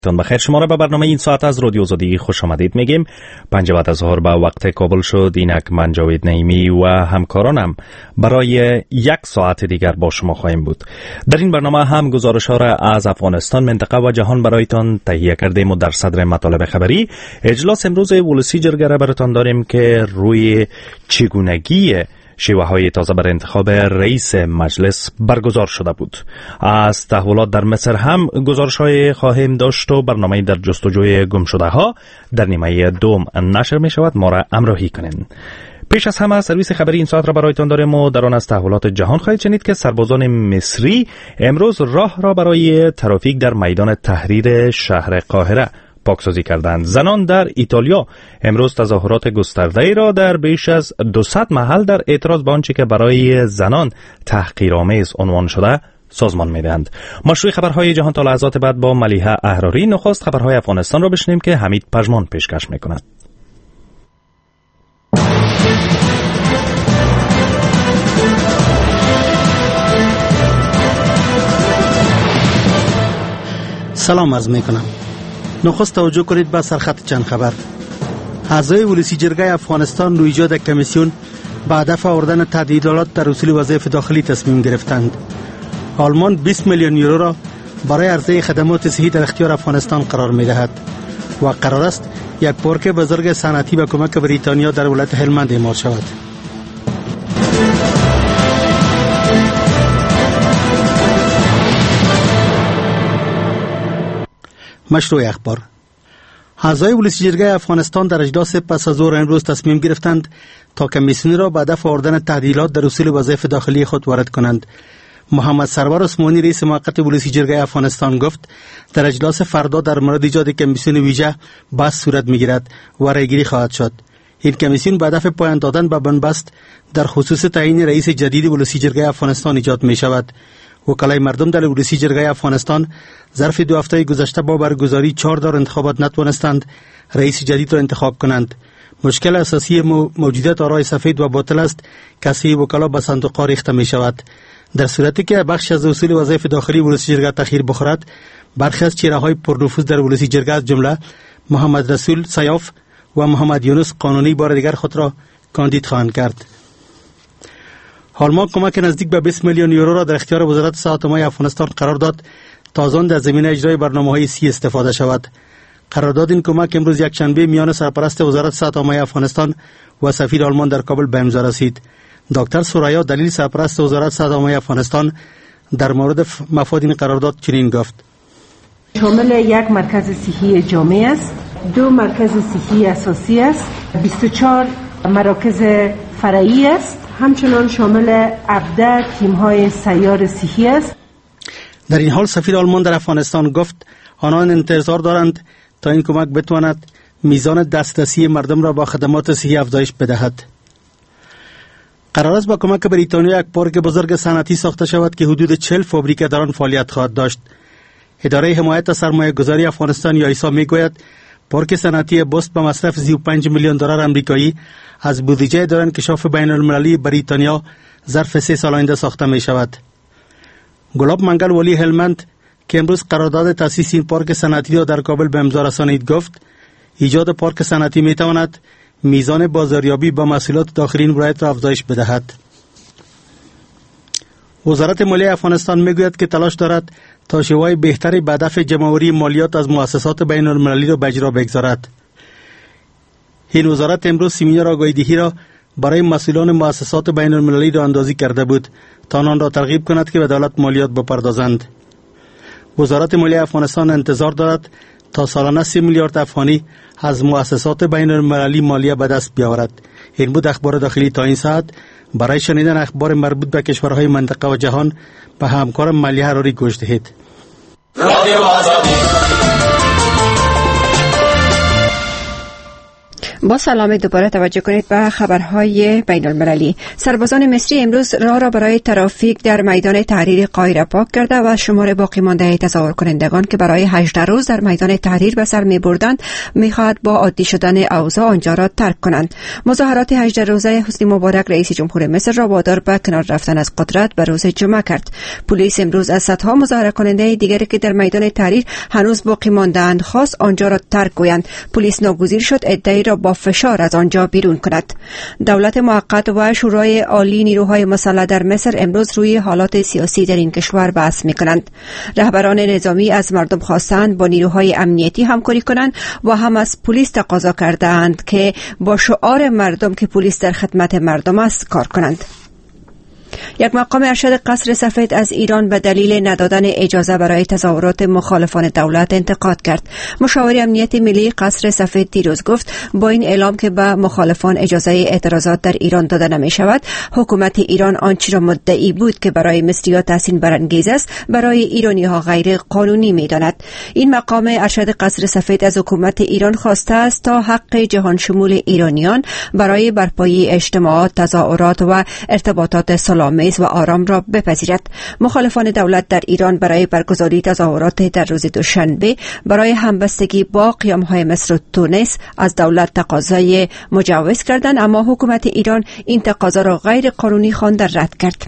تون بخیر، شما را به برنامه این ساعت از رادیو آزادی خوش آمدید میگیم. 5 بعد از ظهر به وقت کابل شد. اینک من جاوید نعیمی و همکارانم برای 1 ساعت دیگر با شما خواهیم بود. در این برنامه هم گزارش ها را از افغانستان، منطقه و جهان برایتان تهیه کردیم و در صدر مطالب خبری اجلاس امروز ولسی جرگه را براتان داریم که روی چگونگی شیوه های تازه بر انتخاب رئیس مجلس برگزار شده بود. از تحولات در مصر هم گزارش های خواهیم داشت و برنامه در جستجوی گم شده ها در نیمه دوم نشر می شود. ما را همراهی کنین. پیش از همه سرویس خبری این ساعت را برایتان داریم و در آن از تحولات جهان خواهید شنید که سربازان مصری امروز راه را برای ترافیک در میدان تحریر شهر قاهره پاکسازی کردند. زنان در ایتالیا امروز تظاهرات گسترده‌ای را در بیش از 200 محل در اعتراض به آنچه که برای زنان تحقیرآمیز عنوان شده سازمان می‌دهند. مشروع خبرهای جهان تا لحظات بعد با ملیحه احراری. نخست خبرهای افغانستان را بشنویم که حمید پژمان پیشکش می‌کند. سلام عرض می‌کنم. نخست توجه کنید به سرخط چند خبر. اعضای ولسی جرگه افغانستان روی ایجاد کمیسیون با هدف آوردن تعدیلات در اصول وظایف داخلی تصمیم گرفتند. آلمان 20 میلیون یورو را برای عرضه خدمات صحی در اختیار افغانستان قرار می‌دهد و قرار است یک پارک بزرگ صنعتی به کمک بریتانیا در ولایت هلمند اعمال شود. مشروع اخبار. اعضای ولسی جرگه افغانستان در اجلاس پس از ظهر امروز تصمیم گرفتند تا کمیسیون را به هدف آوردن تعدیلات در اصول وظایف داخلی خود وارد کنند. محمد سرور عثمانی رئیس موقت ولسی جرگه افغانستان گفت در اجلاس فردا در مورد ایجاد کمیسیون ویژه بحث صورت میگیرد و رایگیری خواهد شد. این کمیسیون به هدف پایان دادن به بنبست در خصوص تعیین رئیس جدید ولسی جرگه افغانستان ایجاد می شود. وکلای مردم در ولسی جرگه افغانستان ظرف 2 هفته گذشته با برگزاری 4 دور انتخابات نتوانستند رئیس جدید را انتخاب کنند. مشکل اساسی موجودیت آراء سفید و باطل است که سه وکلا به صندوق ریخته می شود. در صورتی که بخش از اصول وظایف داخلی ولسی جرگه تأخیر بخورد، برخی از چهره‌های پرنفوذ در ولسی جرگه از جمله محمد رسول سیاف و محمد یونس قانونی بار دیگر خود را کاندید خواهند کرد. آلمان کمک نزدیک به 20 میلیون یورو را در اختیار وزارت صحت عامه افغانستان قرار داد تا از آن در زمینه اجرای برنامه‌های سی استفاده شود. قرارداد این کمک امروز یکشنبه میان سرپرست وزارت صحت عامه افغانستان و سفیر آلمان در کابل به امضا رسید. دکتر سوریا دلیل سرپرست وزارت صحت عامه افغانستان در مورد مفاد این قرارداد چنین گفت: شامل یک مرکز صحی جامع است، 2 مرکز صحی اساسی است، 24 مراکز فرعی است، همچنان شامل 17 تیم‌های سیار صحی است. در این حال سفیر آلمان در افغانستان گفت آنان انتظار دارند تا این کمک بتواند میزان دسترسی مردم را با خدمات صحی افزایش بدهد. قرار است با کمک بریتانیا یک پارک بزرگ صنعتی ساخته شود که حدود 40 فابریکه در آن فعالیت خواهد داشت. اداره حمایت سرمایه گذاری افغانستان یا ایسا میگوید پارک صنعتی بست به مصرف 35 میلیون دلار آمریکایی از بودجه اداره انکشاف بین المللی بریتانیا ظرف 3 سال آینده ساخته می شود. گلاب منگل ولی هلمند که امروز قرارداد تأسیس این پارک صنعتی را در کابل به امضا رسانید گفت ایجاد پارک صنعتی می تواند میزان بازاریابی با محصولات داخلی این ولایت را افزایش بدهد. وزارت مالیه افغانستان میگوید که تلاش دارد تا شیوه بهتری به هدف جمع‌آوری مالیات از مؤسسات بین المللی را به اجرا بگذارد. این وزارت امروز سمینار آگاهی‌دهی را برای مسئولان مؤسسات بین المللی را اندازی کرده بود تا آنان را ترغیب کند که به دولت مالیات بپردازند. وزارت مالیه افغانستان انتظار دارد تا سالانه 3 میلیارد افغانی از مؤسسات بین المللی مالیه به دست بیاورد. این بود اخبار داخلی تا این ساعت. برای شنیدن اخبار مربوط به کشورهای منطقه و جهان به همکارم ملیحه احراری گوش دهید. با سلام دوباره توجه کنید به خبرهای بین المللی. سربازان مصری امروز راه را برای ترافیک در میدان تحریر قاهره پاک کرده و شمار باقی مانده تظاهر کنندگان که برای 18 روز در میدان تحریر به سر می بردند می خواهد با عادی شدن اوضاع آنجا را ترک کنند. مظاهرات 18 روزه حسنی مبارک رئیس جمهور مصر را وادار به کنار رفتن از قدرت به روز جمعه کرد. پلیس امروز از صدها مظاهره کننده دیگری که در میدان تحریر هنوز باقی ماندند خواست آنجا را ترک گویند. پلیس ناگزیر شد عده‌ای را با فشار از آنجا بیرون کند. دولت موقت و شورای عالی نیروهای مسلح در مصر امروز روی حالات سیاسی در این کشور بحث می‌کنند. رهبران نظامی از مردم خواستند با نیروهای امنیتی همکاری کنند و هم از پلیس تقاضا کردند که با شعار مردم که پلیس در خدمت مردم است کار کنند. یک مقام ارشد قصر سفید از ایران به دلیل ندادن اجازه برای تظاهرات مخالفان دولت انتقاد کرد. مشاور امنیت ملی قصر سفید دیروز گفت با این اعلام که به مخالفان اجازه اعتراضات در ایران داده نمی شود، حکومت ایران آنچه را مدعی بود که برای مصری‌ها تحسین برانگیز است برای ایرانی‌ها غیر قانونی می داند. این مقام ارشد قصر سفید از حکومت ایران خواسته است تا حق جهان شمول ایرانیان برای برپایی اجتماعات، تظاهرات و ارتباطات سال‌آمیز و آرام را بپذیرد. مخالفان دولت در ایران برای برگزاری تظاهرات در روز دوشنبه برای همبستگی با قیام‌های مصر و تونس از دولت تقاضای مجوز کردند، اما حکومت ایران این تقاضا را غیر قانونی خوانده رد کرد.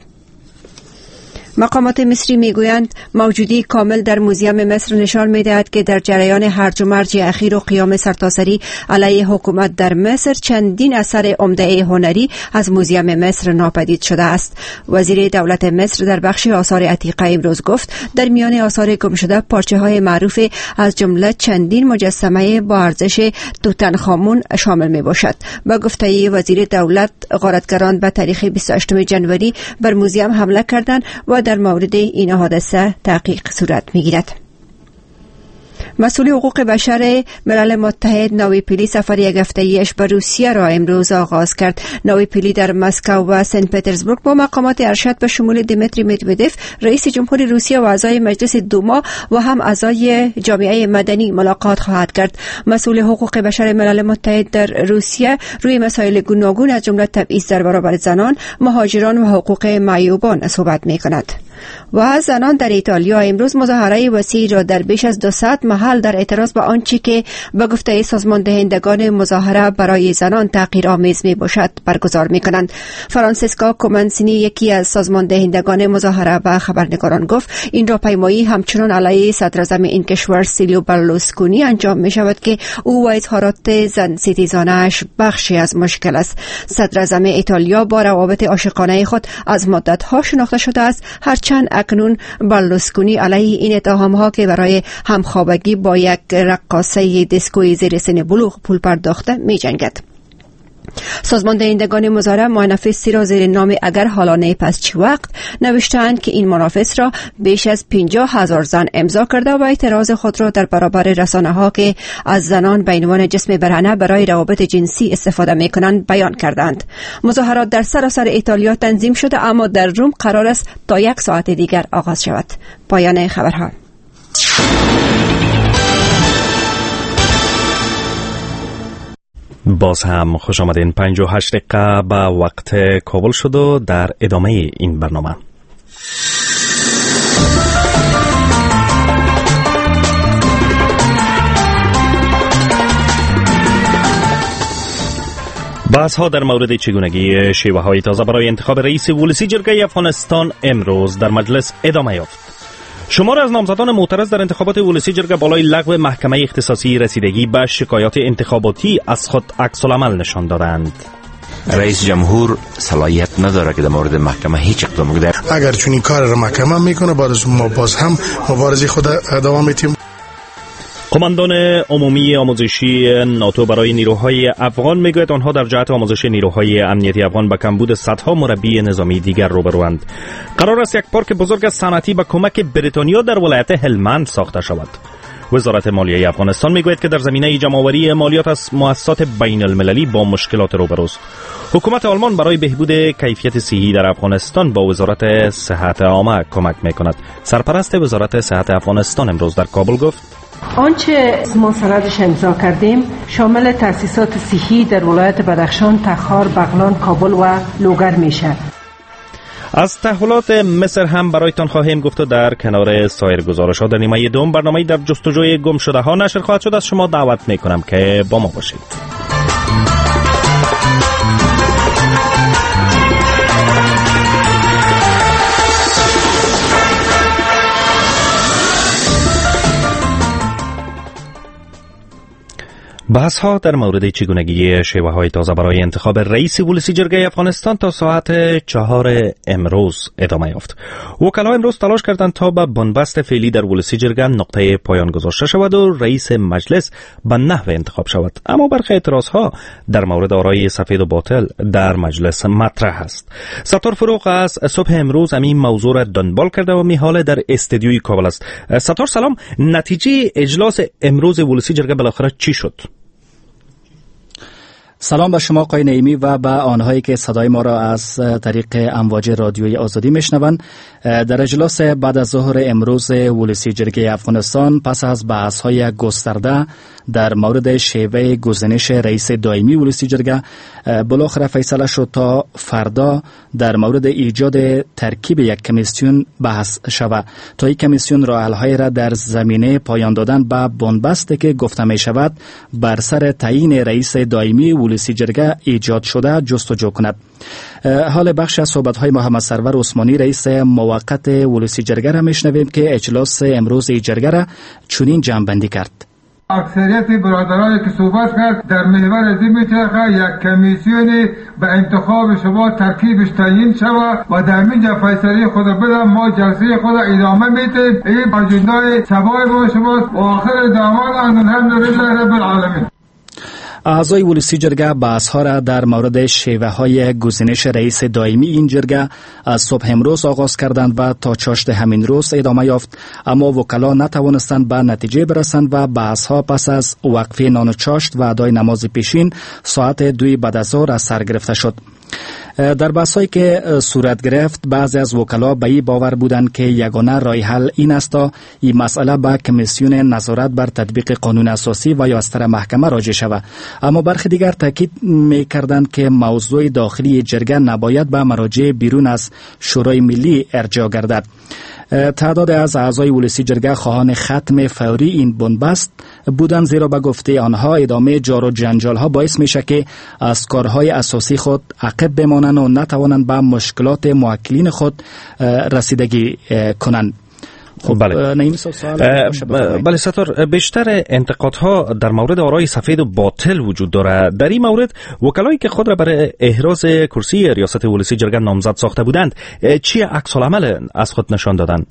مقامات مصری میگویند موجودی کامل در موزیم مصر نشان می‌دهد که در جریان هرج و مرج اخیر و قیام سرتاسری علیه حکومت در مصر چندین اثر عمده هنری از موزیم مصر ناپدید شده است. وزیر دولت مصر در بخش آثار عتیقه امروز گفت در میان آثار گم شده پارچه‌های معروف از جمله چندین مجسمه با ارزش توتنخامون شامل میباشد. با گفته وزیر دولت، غارتگران به تاریخ 28 ژانویه بر موزیم حمله کردند و در مورد این حادثه تحقیق صورت می‌گیرد. مسئول حقوق بشر ملل متحد نوی پیلی سفر یک هفته‌ایش به روسیه را امروز آغاز کرد. نوی پیلی در مسکو و سنت پترزبورگ با مقامات ارشد به شمول دیمیتری مدودف رئیس جمهور روسیه و اعضای مجلس دوما و هم اعضای جامعه مدنی ملاقات خواهد کرد. مسئول حقوق بشر ملل متحد در روسیه روی مسائل گوناگون از جمله تبعیض در برابر زنان، مهاجران و حقوق معیوبان صحبت می‌کند. و زنان در ایتالیا امروز مظاهره وسیعی را در بیش از 200 محل در اعتراض به آنچه که به گفته سازمان دهندگان مظاهره برای زنان تحقیرآمیز میباشد برگزار میکنند. فرانسیسکا کومنسینی یکی از سازمان دهندگان مظاهره به خبرنگاران گفت این راهپیمایی همچنان علیه صدراعظم این کشور سیلیو برلوسکونی انجام می شود که او و اظهارات زن ستیزانه‌اش بخشی از مشکل است. صدراعظم ایتالیا با روابط عاشقانه خود از مدت‌ها شناخته شده است، هرچند اکنون برلوسکونی علیه این اتهام‌ها که برای همخوابگی با یک رقاصه دیسکوی زیر سن بلوغ پول پرداخته می‌جنگد. سازمان دهندگان مظاهره منافسی را زیر نام اگر حالا نه پس چی وقت نوشتند که این منافس را بیش از 50,000 زن امضا کرده و اعتراض خود را در برابر رسانه‌ها که از زنان به عنوان جسم برهنه برای روابط جنسی استفاده می‌کنند بیان کردند. مظاهرات در سراسر ایتالیا تنظیم شده اما در روم قرار است تا 1 ساعت دیگر آغاز شود. پایان خبرها. باز هم خوش آمدین. 58 دقیقه به وقت کابل شد و در ادامه این برنامه بحث ها در مورد چگونگی شیوه های تازه برای انتخاب رئیس ولسی جرگه افغانستان امروز در مجلس ادامه یافت. شمار از نامزدان معترض در انتخابات ولسی جرگه بالای لغو محکمه اختصاصی رسیدگی به شکایات انتخاباتی از خود عکس‌العمل نشان دادند. رئیس جمهور صلاحیت نداره که در مورد محکمه هیچ اقدام بکنه. اگر چون این کار را محکمه میکنه باز هم مبارزه خود ادامه میدیم. قماندان عمومی آموزشی ناتو برای نیروهای افغان میگوید آنها در جهت آموزش نیروهای امنیتی افغان با کمبود صدها مربی نظامی دیگر روبروند. قرار است یک پارک بزرگ صنعتی با کمک بریتانیا در ولایت هلمند ساخته شود. وزارت مالیه افغانستان میگوید که در زمینه جمع‌آوری مالیات از مؤسسات بین المللی با مشکلات روبروست. حکومت آلمان برای بهبود کیفیت صحی در افغانستان با وزارت صحت عامه کمک میکند. سرپرست وزارت صحت افغانستان امروز در کابل گفت آنچه ما سندش امضا کردیم شامل تأسیسات صحی در ولایت بدخشان، تخار، بغلان، کابل و لوگر میشه. از تحولات مصر هم برایتان خواهیم گفت و در کنار سایر گزارش‌ها در نیمه دوم برنامه‌ای در جستجوی گم شده ها نشر خواهد شد. از شما دعوت میکنم که با ما باشید. بحث ها در مورد چگونگی شیوه های تازه برای انتخاب رئیس ولسی جرگه افغانستان تا ساعت 4 امروز ادامه یافت. وکلا امروز تلاش کردند تا به بنبست فعلی در ولسی جرگه نقطه پایان گذاشته شود و رئیس مجلس به نحو انتخاب شود، اما برخی اعتراض ها در مورد آرای سفید و باطل در مجلس مطرح است. ستار فروغ از صبح امروز همین موضوع را دنبال کرده و میحال در استودیوی کابل است. ستار سلام، نتیجه اجلاس امروز ولسی جرگه بالاخره چی شد؟ سلام به شما آقای نعیمی و به آنهایی که صدای ما را از طریق امواج رادیوی آزادی میشنوند. در اجلاس بعد از ظهر امروز ولسی جرگه افغانستان پس از بحث‌های گسترده در مورد شیوه گزینش رئیس دائمی ولسی جرگه بالاخره فیصله شد تا فردا در مورد ایجاد ترکیب یک کمیسیون بحث شود تا این کمیسیون راه حل‌های را در زمینه پایان دادن به بنبست که گفته می شود بر سر تعیین رئیس دائمی ولسی جرگه ایجاد شده جستجو کند. حال بخش از صحبت‌های محمد سرور عثمانی رئیس موقت ولسی جرگه را میشنویم که اجلاس امروز جرگه را چنین جمع‌بندی کرد. اکثریت برادرانی که صحبت کرد در محور ازی میچرخه یک کمیسیونی به انتخاب شما ترکیبش تعیین شود و در اینجا فیصله خود بدم. ما جلسه خود ادامه میدیم. این اجندای سبای با شما و آخر دعوانا الحمدلله رب العالمین. اعضای ولسی جرگه بحث‌ها را در مورد شیوه‌های گزینش رئیس دائمی این جرگه از صبح امروز آغاز کردند و تا چاشت همین روز ادامه یافت، اما وکلا نتوانستند به نتیجه برسند و بحث‌ها پس از وقفه نان و چاشت و ادای نماز پیشین ساعت 2 بعد از ظهر سر گرفته شد. در بحث‌هایی که صورت گرفت بعضی از وکلا به این باور بودند که یگانه راه حل این است تا این مسئله به کمیسیون نظارت بر تطبیق قانون اساسی و یا از طرف محکمه راجع شود، اما برخی دیگر تاکید می‌کردند که موضوع داخلی جرگه نباید به مراجع بیرون از شورای ملی ارجاع گردد. تعداد از اعضای ولسی جرگه خواهان ختم فوری این بنبست بودند، زیرا به گفته آنها ادامه جار و جنجال ها باعث میشه که از کارهای اساسی خود عقب بمانند و نتوانند به مشکلات موکلین خود رسیدگی کنند. خب بله ستار، بیشتر انتقادها در مورد آرای سفید و باطل وجود دارد. در این مورد وکلایی که خود را برای احراز کرسی ریاست ولسی جرگه نامزد ساخته بودند چی عکس العمل از خود نشان دادند؟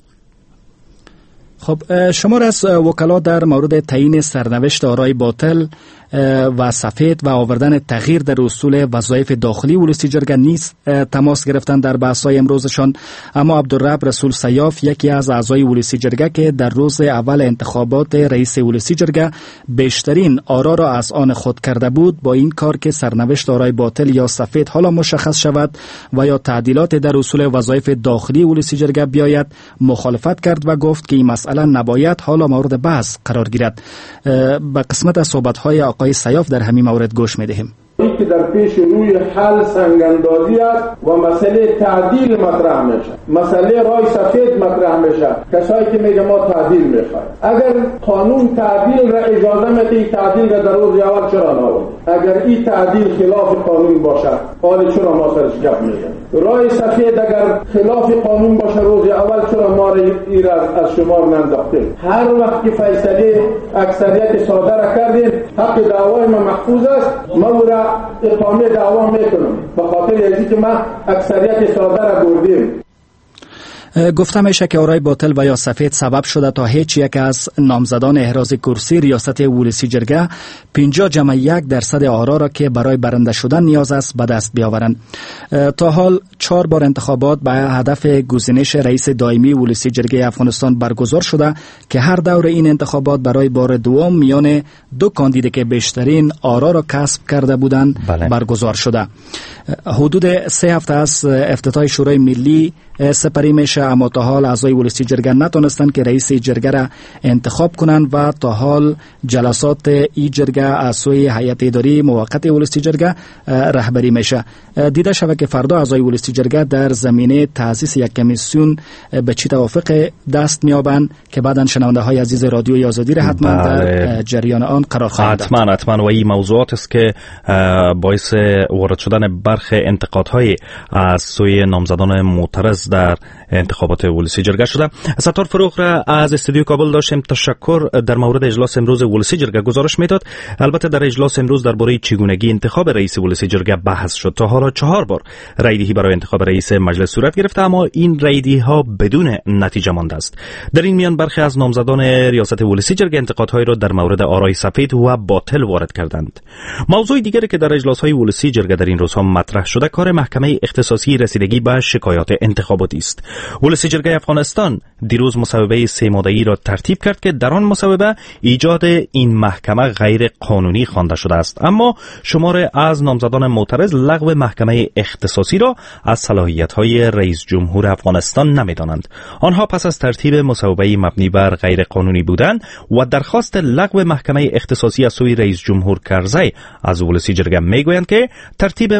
خب شمار از وکلا در مورد تعیین سرنوشت آرای باطل و سفید و آوردن تغییر در اصول وظایف داخلی ولسی جرگه نیز تماس گرفتند در بحث‌های امروزشان، اما عبدالرب رسول سیاف یکی از اعضای ولسی جرگه که در روز اول انتخابات رئیس ولسی جرگه بیشترین آرا را از آن خود کرده بود، با این کار که سرنوشت آرای باطل یا سفید حالا مشخص شود و یا تعدیلات در اصول وظایف داخلی ولسی جرگه بیاید مخالفت کرد و گفت که این مسئله نباید حالا مورد بحث قرار گیرد. به قسمت از صحبت‌های آقای سیاف در همین مورد گوش می‌دهیم. که در پیش روی حل سنگاندازی است و مسئله تعدیل مطرح میشه، مسئله رای سفید مطرح میشه. کسایی که میگه ما تعدیل میخوایم، اگر قانون تعدیل را اجازه میده تعدیل را در روز اول چرا ناورد؟ اگر این تعدیل خلاف قانون باشه حال چرا ما سرش گپ میزنیم؟ رای سفید اگر خلاف قانون باشه روز اول چرا ما این را از شمار ننداختیم؟ هر وقت که فیصله اکثریت ساده را کردیم حق دعوای ما محفوظ است، ما اقامه دعوا میکنم به خاطر اینکه که ما اکثریت ساده را بردیم. گفته میشه که آرای باطل و یا سفید سبب شده تا هیچ یک از نامزدان احراز کرسی ریاست ولسی جرگه 50.1% آرا را که برای برنده شدن نیاز است به دست بیاورند. تا حال 4 بار انتخابات به هدف گزینش رئیس دائمی ولسی جرگه افغانستان برگزار شده که هر دور این انتخابات برای بار دوم میان 2 کاندید که بیشترین آرا را کسب کرده بودند برگزار شده. حدود 3 هفته از افتتاح شورای ملی سپری میشه، اما تا حال اعضای ولسی جرگه نتونستند که رئیس جرگه را انتخاب کنند و تا حال جلسات ای جرگه از سوی هیئت اداری موقت ولسی جرگه رهبری میشه. دیده شود که فردا اعضای ولسی جرگه در زمینه تأسیس یک کمیسیون به چی توافق دست میابند که بعداً شنونده های عزیز رادیوی آزادی را حتما در جریان آن قرار خواهند داد. حتما و این موضوعات است که باعث وارد شدن برخی انتقادهای از سوی نامزدان معترض در انتخابات ولسی جرگه شده. ستار فروغ را از استودیو کابل داشتیم. تشکر. در مورد اجلاس امروز ولسی جرگه گزارش میداد. البته در اجلاس امروز درباره چگونگی انتخاب رئیس ولسی جرگه بحث شد. تا حالا 4 بار رأی‌دهی برای انتخاب رئیس مجلس صورت گرفته، اما این رأی‌دهی‌ها بدون نتیجه مانده است. در این میان برخی از نامزدان ریاست ولسی جرگه انتقادهای را در مورد آرای سفید و باطل وارد کردند. موضوع دیگری که در اجلاس‌های ولسی جرگه در این روزها مطرح شده کار محکمه اختصاصی رسیدگی به شکایات انتخاباتی است. ولسی جرگه افغانستان دیروز مصوبه 3 ماده‌ای را ترتیب کرد که در آن مصوبه ایجاد این محکمه غیر قانونی خوانده شده است، اما شمار از نامزدان معترض لغو محکمه اختصاصی را از صلاحیت‌های رئیس جمهور افغانستان نمی‌دانند. آنها پس از ترتیب مصوبه مبنی بر غیر قانونی بودن و درخواست لغو محکمه اختصاصی از سوی رئیس جمهور کرزی از ولسی جرگه میگویند که ترتیب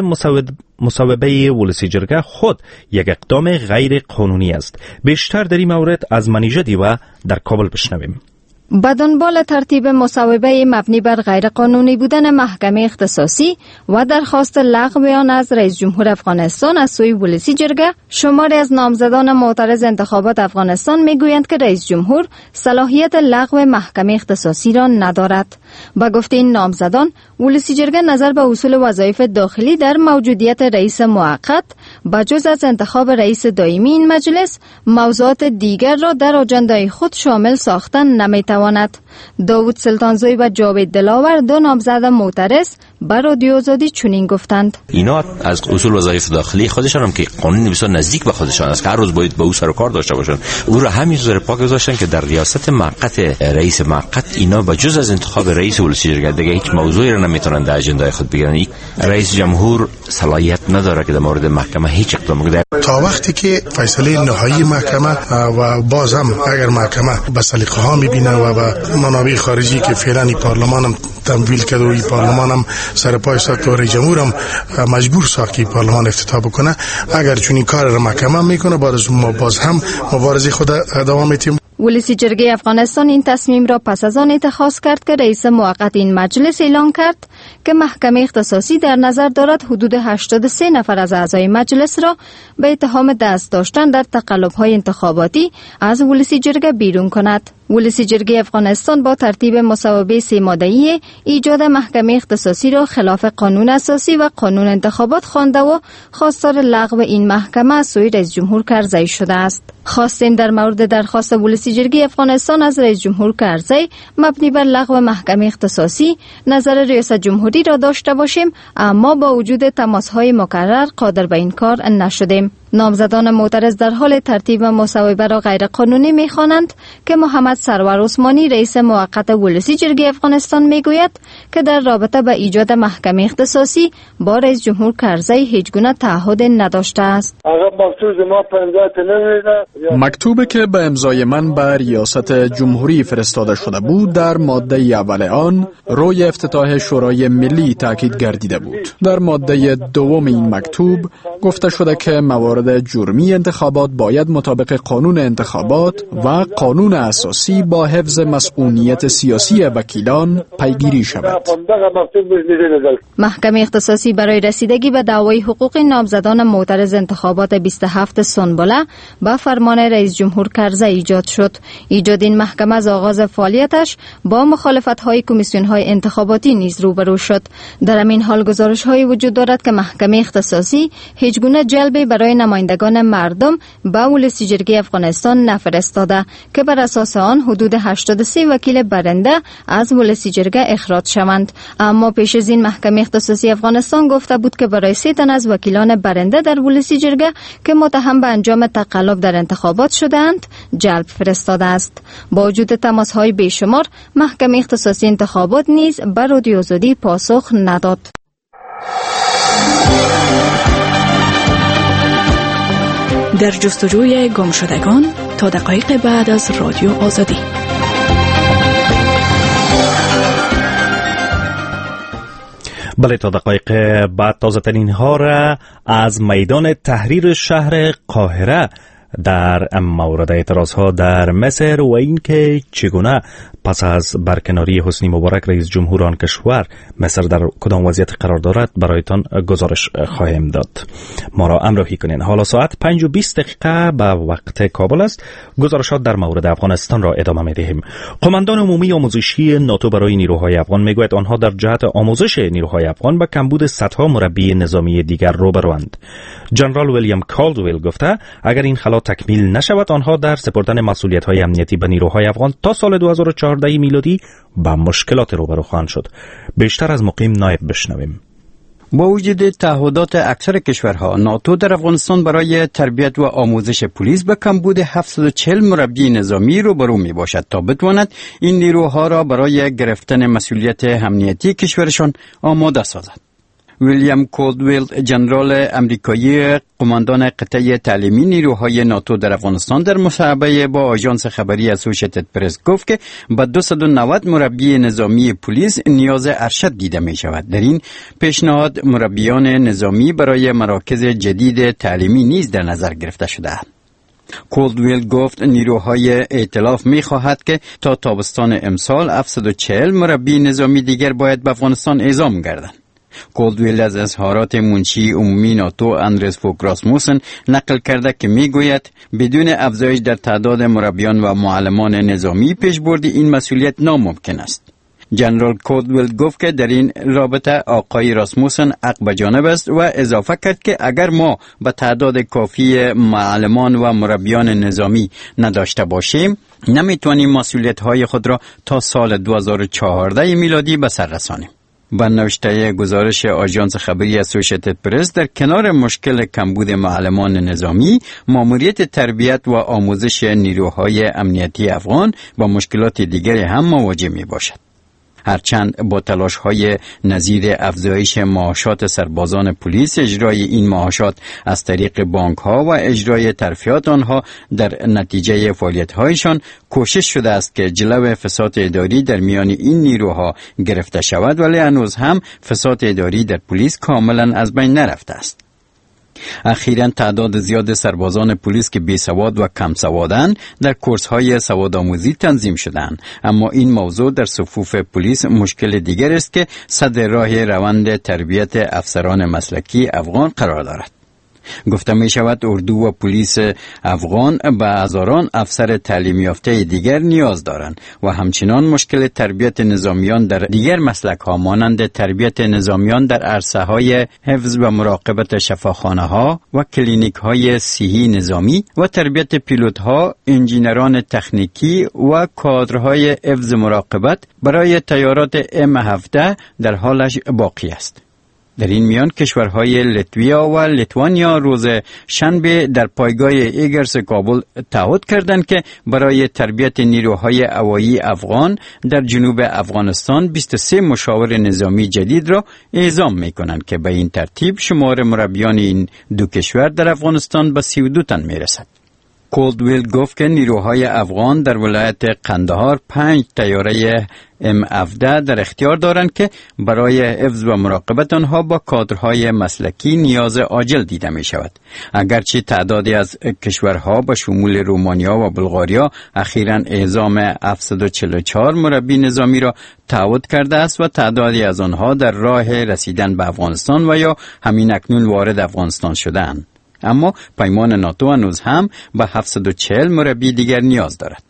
مصوبه ولسی جرگه خود یک اقدام غیر قانونی است. بیشتر در این مورد از منیژه و در کابل بشنویم. به دنبال ترتیب مصوبه مبنی بر غیر قانونی بودن محکمه اختصاصی و درخواست لغو آن از رئیس جمهور افغانستان از سوی ولسی جرگه، شماری از نامزدان معترض انتخابات افغانستان میگویند که رئیس جمهور صلاحیت لغو محکمه اختصاصی را ندارد. با گفته این نامزدان، ولسی جرگه نظر به اصول وظایف داخلی در موجودیت رئیس موقت بجز از انتخاب رئیس دائمی این مجلس موضوعات دیگر را در آجندای خود شامل ساختن نمیتواند. داوود سلطانزوی و جاوید دلاور، دو نامزد معترض، بر رادیو آزادی چنین گفتند: اینا از اصول وظایف داخلی خودشان هم که قانون بسیار نزدیک به خودشان است که هر روز باید با او سر و کار داشته باشند، او را همین زیر پا گذاشتن که در ریاست موقت رئیس موقت اینا با جز از انتخاب رئیس ولسی جرگه دیگه هیچ موضوعی را نمیتونن در اجندای خود بگیرن. رئیس جمهور صلاحیت نداره که در مورد محکمه هیچ اقدام بکنه تا وقتی که فیصله نهایی محکمه و باز هم اگر محکمه به سلیقه ها میبینه و به منابع خارجی که فعلا این پارلمان هم تمویل کرده و این پارلمان هم سر پای ساخت و رئیس جمهور هم مجبور ساخت که پارلمان افتتاح بکنه، اگر چون این کار را محکمه میکنه باز هم مبارزه خود ادامه میدیم. ولسی جرگه افغانستان این تصمیم را پس از آن اتخاذ کرد که رئیس موقت این مجلس اعلان کرد که محکمه اختصاصی در نظر دارد حدود 83 نفر از اعضای مجلس را به اتهام دست داشتن در تقلب‌های انتخاباتی از ولسی جرگه بیرون کند. ولسی جرگه افغانستان با ترتیب مصوبه 3 ماده‌ای ایجاد محکمه اختصاصی را خلاف قانون اساسی و قانون انتخابات خوانده و خواستار لغو این محکمه از سوی رئیس جمهور کرزی شده است. خواستیم در مورد درخواست ولسی جرگه افغانستان از رئیس جمهور کرزی مبنی بر لغو محکمه اختصاصی نظر ریاست جمهوری را داشته باشیم، اما با وجود تماس‌های مکرر قادر به این کار نشدیم. نامزدان معترض در حال ترتیب مصوبه را غیر قانونی می‌خوانند که محمد سرور عثمانی رئیس موقت ولسی جرگه افغانستان میگوید که در رابطه با ایجاد محکمه اختصاصی با رئیس جمهور کرزی هیچ گونه تعهد نداشته است. مکتوبی که به امضای من به ریاست جمهوری فرستاده شده بود در ماده اول آن روی افتتاح شورای ملی تاکید گردیده بود. در ماده دوم این مکتوب گفته شده که موارد جرمی انتخابات باید مطابق قانون انتخابات و قانون اساسی با حفظ مسئولیت سیاسی وکیلان پیگیری شود. محکمه اختصاصی برای رسیدگی به دعوای حقوق نامزدان معترض انتخابات 27 سنبله با فرمان رئیس جمهور کرزی ایجاد شد. ایجاد این محکمه از آغاز فعالیتش با مخالفت‌های کمیسیون‌های انتخاباتی نیز روبرو شد. در همین حال گزارش‌های وجود دارد که محکمه اختصاصی هیچ گونه جلبی برای نمایندگان مردم به ولسی جرگه افغانستان نفرستاده که بر اساس آن حدود 83 وکیل برنده از ولسی جرگه اخراج شوند. اما پیش از این محکمه اختصاصی افغانستان گفته بود که برای 3 تن از وکیلان برنده در ولسی جرگه که متهم به انجام تقلب در انتخابات شدند جلب فرستاده است. با وجود تماس‌های بیشمار، محکمه اختصاصی انتخابات نیز بر رادیو آزادی پاسخ نداد. در جستجوی گمشدگان تا دقایق بعد از رادیو آزادی. بله، تا دقایق بعد تازه ترین ها را از میدان تحریر شهر قاهره در مورد اعتراض ها در مصر و اینکه چگونه پس از برکناری حسنی مبارک رئیس جمهور آن کشور مصر در کدام وضعیت قرار دارد برایتان گزارش خواهیم داد. ما را همراهی کنین. حالا ساعت 5:20 به وقت کابل است. گزارشات در مورد افغانستان را ادامه می‌دهیم. قماندان عمومی آموزشی ناتو برای نیروهای افغان میگوید آنها در جهت آموزش نیروهای افغان با کمبود صدها مربی نظامی دیگر روبروند. جنرال ویلیام کالدویل گفته اگر این خلا تکمیل نشود آنها در سپردن مسئولیت‌های امنیتی به نیروهای افغان تا سال 2014 میلادی با مشکلات روبرو خواهند شد. بیشتر از مقیم نایب بشنویم. با وجود تعهدات اکثر کشورها، ناتو در افغانستان برای تربیت و آموزش پلیس به کمبود 740 مربی نظامی روبرو می باشد تا بتواند این نیروها را برای گرفتن مسئولیت امنیتی کشورشان آماده سازد. ویلیام کالدویل، جنرال امریکایی قماندان قطعه تعلیمی نیروهای ناتو در افغانستان، در مصاحبه با آژانس خبری اسوسییتد پرس گفت که با 290 مربی نظامی پلیس نیاز ارشد دیده می شود. در این پیشنهاد مربیان نظامی برای مراکز جدید تعلیمی نیز در نظر گرفته شده است. کالدویل گفت نیروهای ائتلاف می خواهد که تا تابستان امسال 740 مربی نظامی دیگر باید به افغانستان اعزام گردند. کالدویل از اظهارات منشی عمومی ناتو اندرس فوگ راسموسن نقل کرده که میگوید بدون افزایش در تعداد مربیان و معلمان نظامی پیشبرد این مسئولیت ناممکن است. جنرال کالدویل گفت که در این رابطه آقای راسموسن حق به جانب است و اضافه کرد که اگر ما به تعداد کافی معلمان و مربیان نظامی نداشته باشیم نمیتوانیم مسئولیت‌های خود را تا سال 2014 میلادی به سر رسانیم. با نوشته گزارش آژانس خبری اسوسییتد پرس، در کنار مشکل کمبود معلمان نظامی، ماموریت تربیت و آموزش نیروهای امنیتی افغان با مشکلات دیگری هم مواجه می باشد. هرچند با تلاش‌های نظیر افزایش معاشات سربازان پلیس، اجرای این معاشات از طریق بانک‌ها و اجرای ترفیعات آنها در نتیجه فعالیت‌هایشان کوشش شده است که جلو فساد اداری در میان این نیروها گرفته شود، ولی هنوز هم فساد اداری در پلیس کاملا از بین نرفته است. اخیراً تعداد زیاد سربازان پلیس که بیسواد و کم سوادند در کورس‌های سوادآموزی تنظیم شدند، اما این موضوع در صفوف پلیس مشکل دیگر است که صدر راه روند تربیت افسران مسلکی افغان قرار دارد. گفته می شود اردو و پلیس افغان به هزاران افسر تعلیم یافته دیگر نیاز دارند و همچنان مشکل تربیت نظامیان در دیگر مسلک ها مانند تربیت نظامیان در عرصه های حفظ و مراقبت شفاخانه ها و کلینیک های صحی نظامی و تربیت پیلوت ها، انجینران تکنیکی و کادرهای حفظ مراقبت برای طیارات M17 در حالش باقی است. در این میان کشورهای لیتویا و لیتوانیا روز شنبه در پایگاه ایگرس کابل تعهد کردند که برای تربیت نیروهای هوایی افغان در جنوب افغانستان 23 مشاور نظامی جدید را اعزام می‌کنند که به این ترتیب شمار مربیان این دو کشور در افغانستان به 32 تن می‌رسد. کالدویل گفت که نیروهای افغان در ولایت قندهار 5 طیاره M17 در اختیار دارند که برای حفظ و مراقبت آنها با کادرهای مسلکی نیاز عاجل دیده می شود. اگرچه تعدادی از کشورها به شمول رومانیا و بلغاریا اخیراً اعزام 744 مربی نظامی را تعهد کرده است و تعدادی از آنها در راه رسیدن به افغانستان و یا همین اکنون وارد افغانستان شده‌اند. اما پیمان ناتو هنوز هم به 740 مربی دیگر نیاز دارد.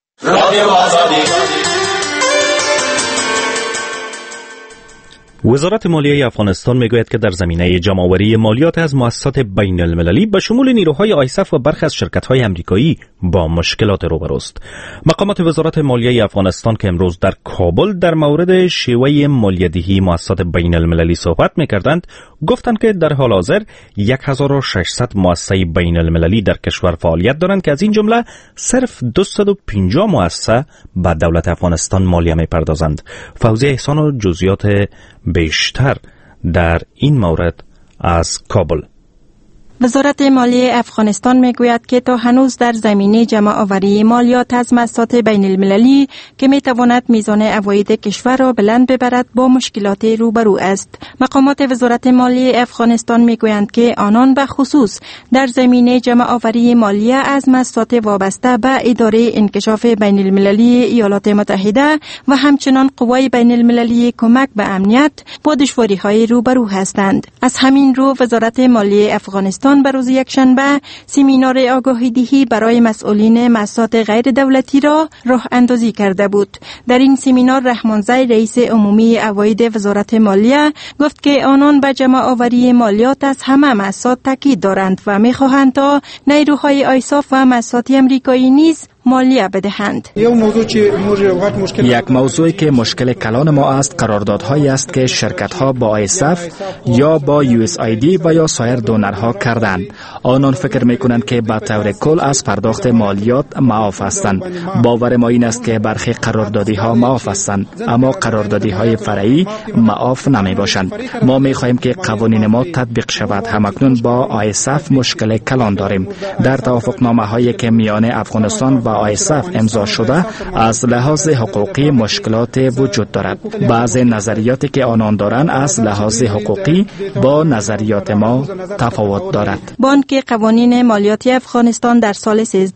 وزارت مالیه افغانستان میگوید که در زمینه جمع‌آوری مالیات از مؤسسات بین المللی به شمول نیروهای آیسف و برخی از شرکت‌های آمریکایی با مشکلات روبروست. مقامات وزارت مالیه افغانستان که امروز در کابل در مورد شیوه مالیه‌دهی مؤسسات بین المللی صحبت می‌کردند، گفتند که در حال حاضر 1600 مؤسسه بین المللی در کشور فعالیت دارند که از این جمله صرف 250 مؤسسه به دولت افغانستان مالیه می‌پردازند. فوزی احسان و جزئیات بیشتر در این مورد از کابل. وزارت مالیه افغانستان میگوید که تا هنوز در زمینه جمع آوری مالیات از مؤسسات بین المللی که میتواند میزان عواید کشور را بلند ببرد با مشکلات روبرو است. مقامات وزارت مالیه افغانستان میگویند که آنان به خصوص در زمینه جمع آوری مالیه از مؤسسات وابسته به اداره انکشاف بین المللی ایالات متحده و همچنان قوای بین المللی کمک به امنیت با دشواری‌های روبرو هستند. از همین رو وزارت مالیه افغانستان به روز یکشنبه سمینار آگاهی دهی برای مسئولین مؤسسات غیر دولتی را راه اندازی کرده بود. در این سمینار رحمانزی رئیس عمومی عواید وزارت مالیه گفت که آنان به جمع آوری مالیات از همه مؤسسات تاکید دارند و می‌خواهند تا نیروهای آیساف و مؤسسات آمریکایی نیز مالیه بدهند. یک موضوعی که مشکل کلان ما است قراردادهایی است که شرکت‌ها با آیساف یا با USAID و یا سایر دونرها کردند. آنان فکر می‌کنند که به طور کل از پرداخت مالیات معاف هستند. باور ما این است که برخی قراردادی‌ها معاف هستند اما قراردادی‌های فرعی معاف نمی‌باشند. ما می‌خواهیم که قوانین ما تطبیق شود. همکنون با آیساف مشکل کلان داریم. در توافقنامه‌هایی که میان افغانستان و آیساف امضا شده از لحاظ حقوقی مشکلات وجود دارد. بعضی نظریاتی که آنان دارند از لحاظ حقوقی با نظریات ما تفاوت دارد. بانک قوانین مالیاتی افغانستان در سال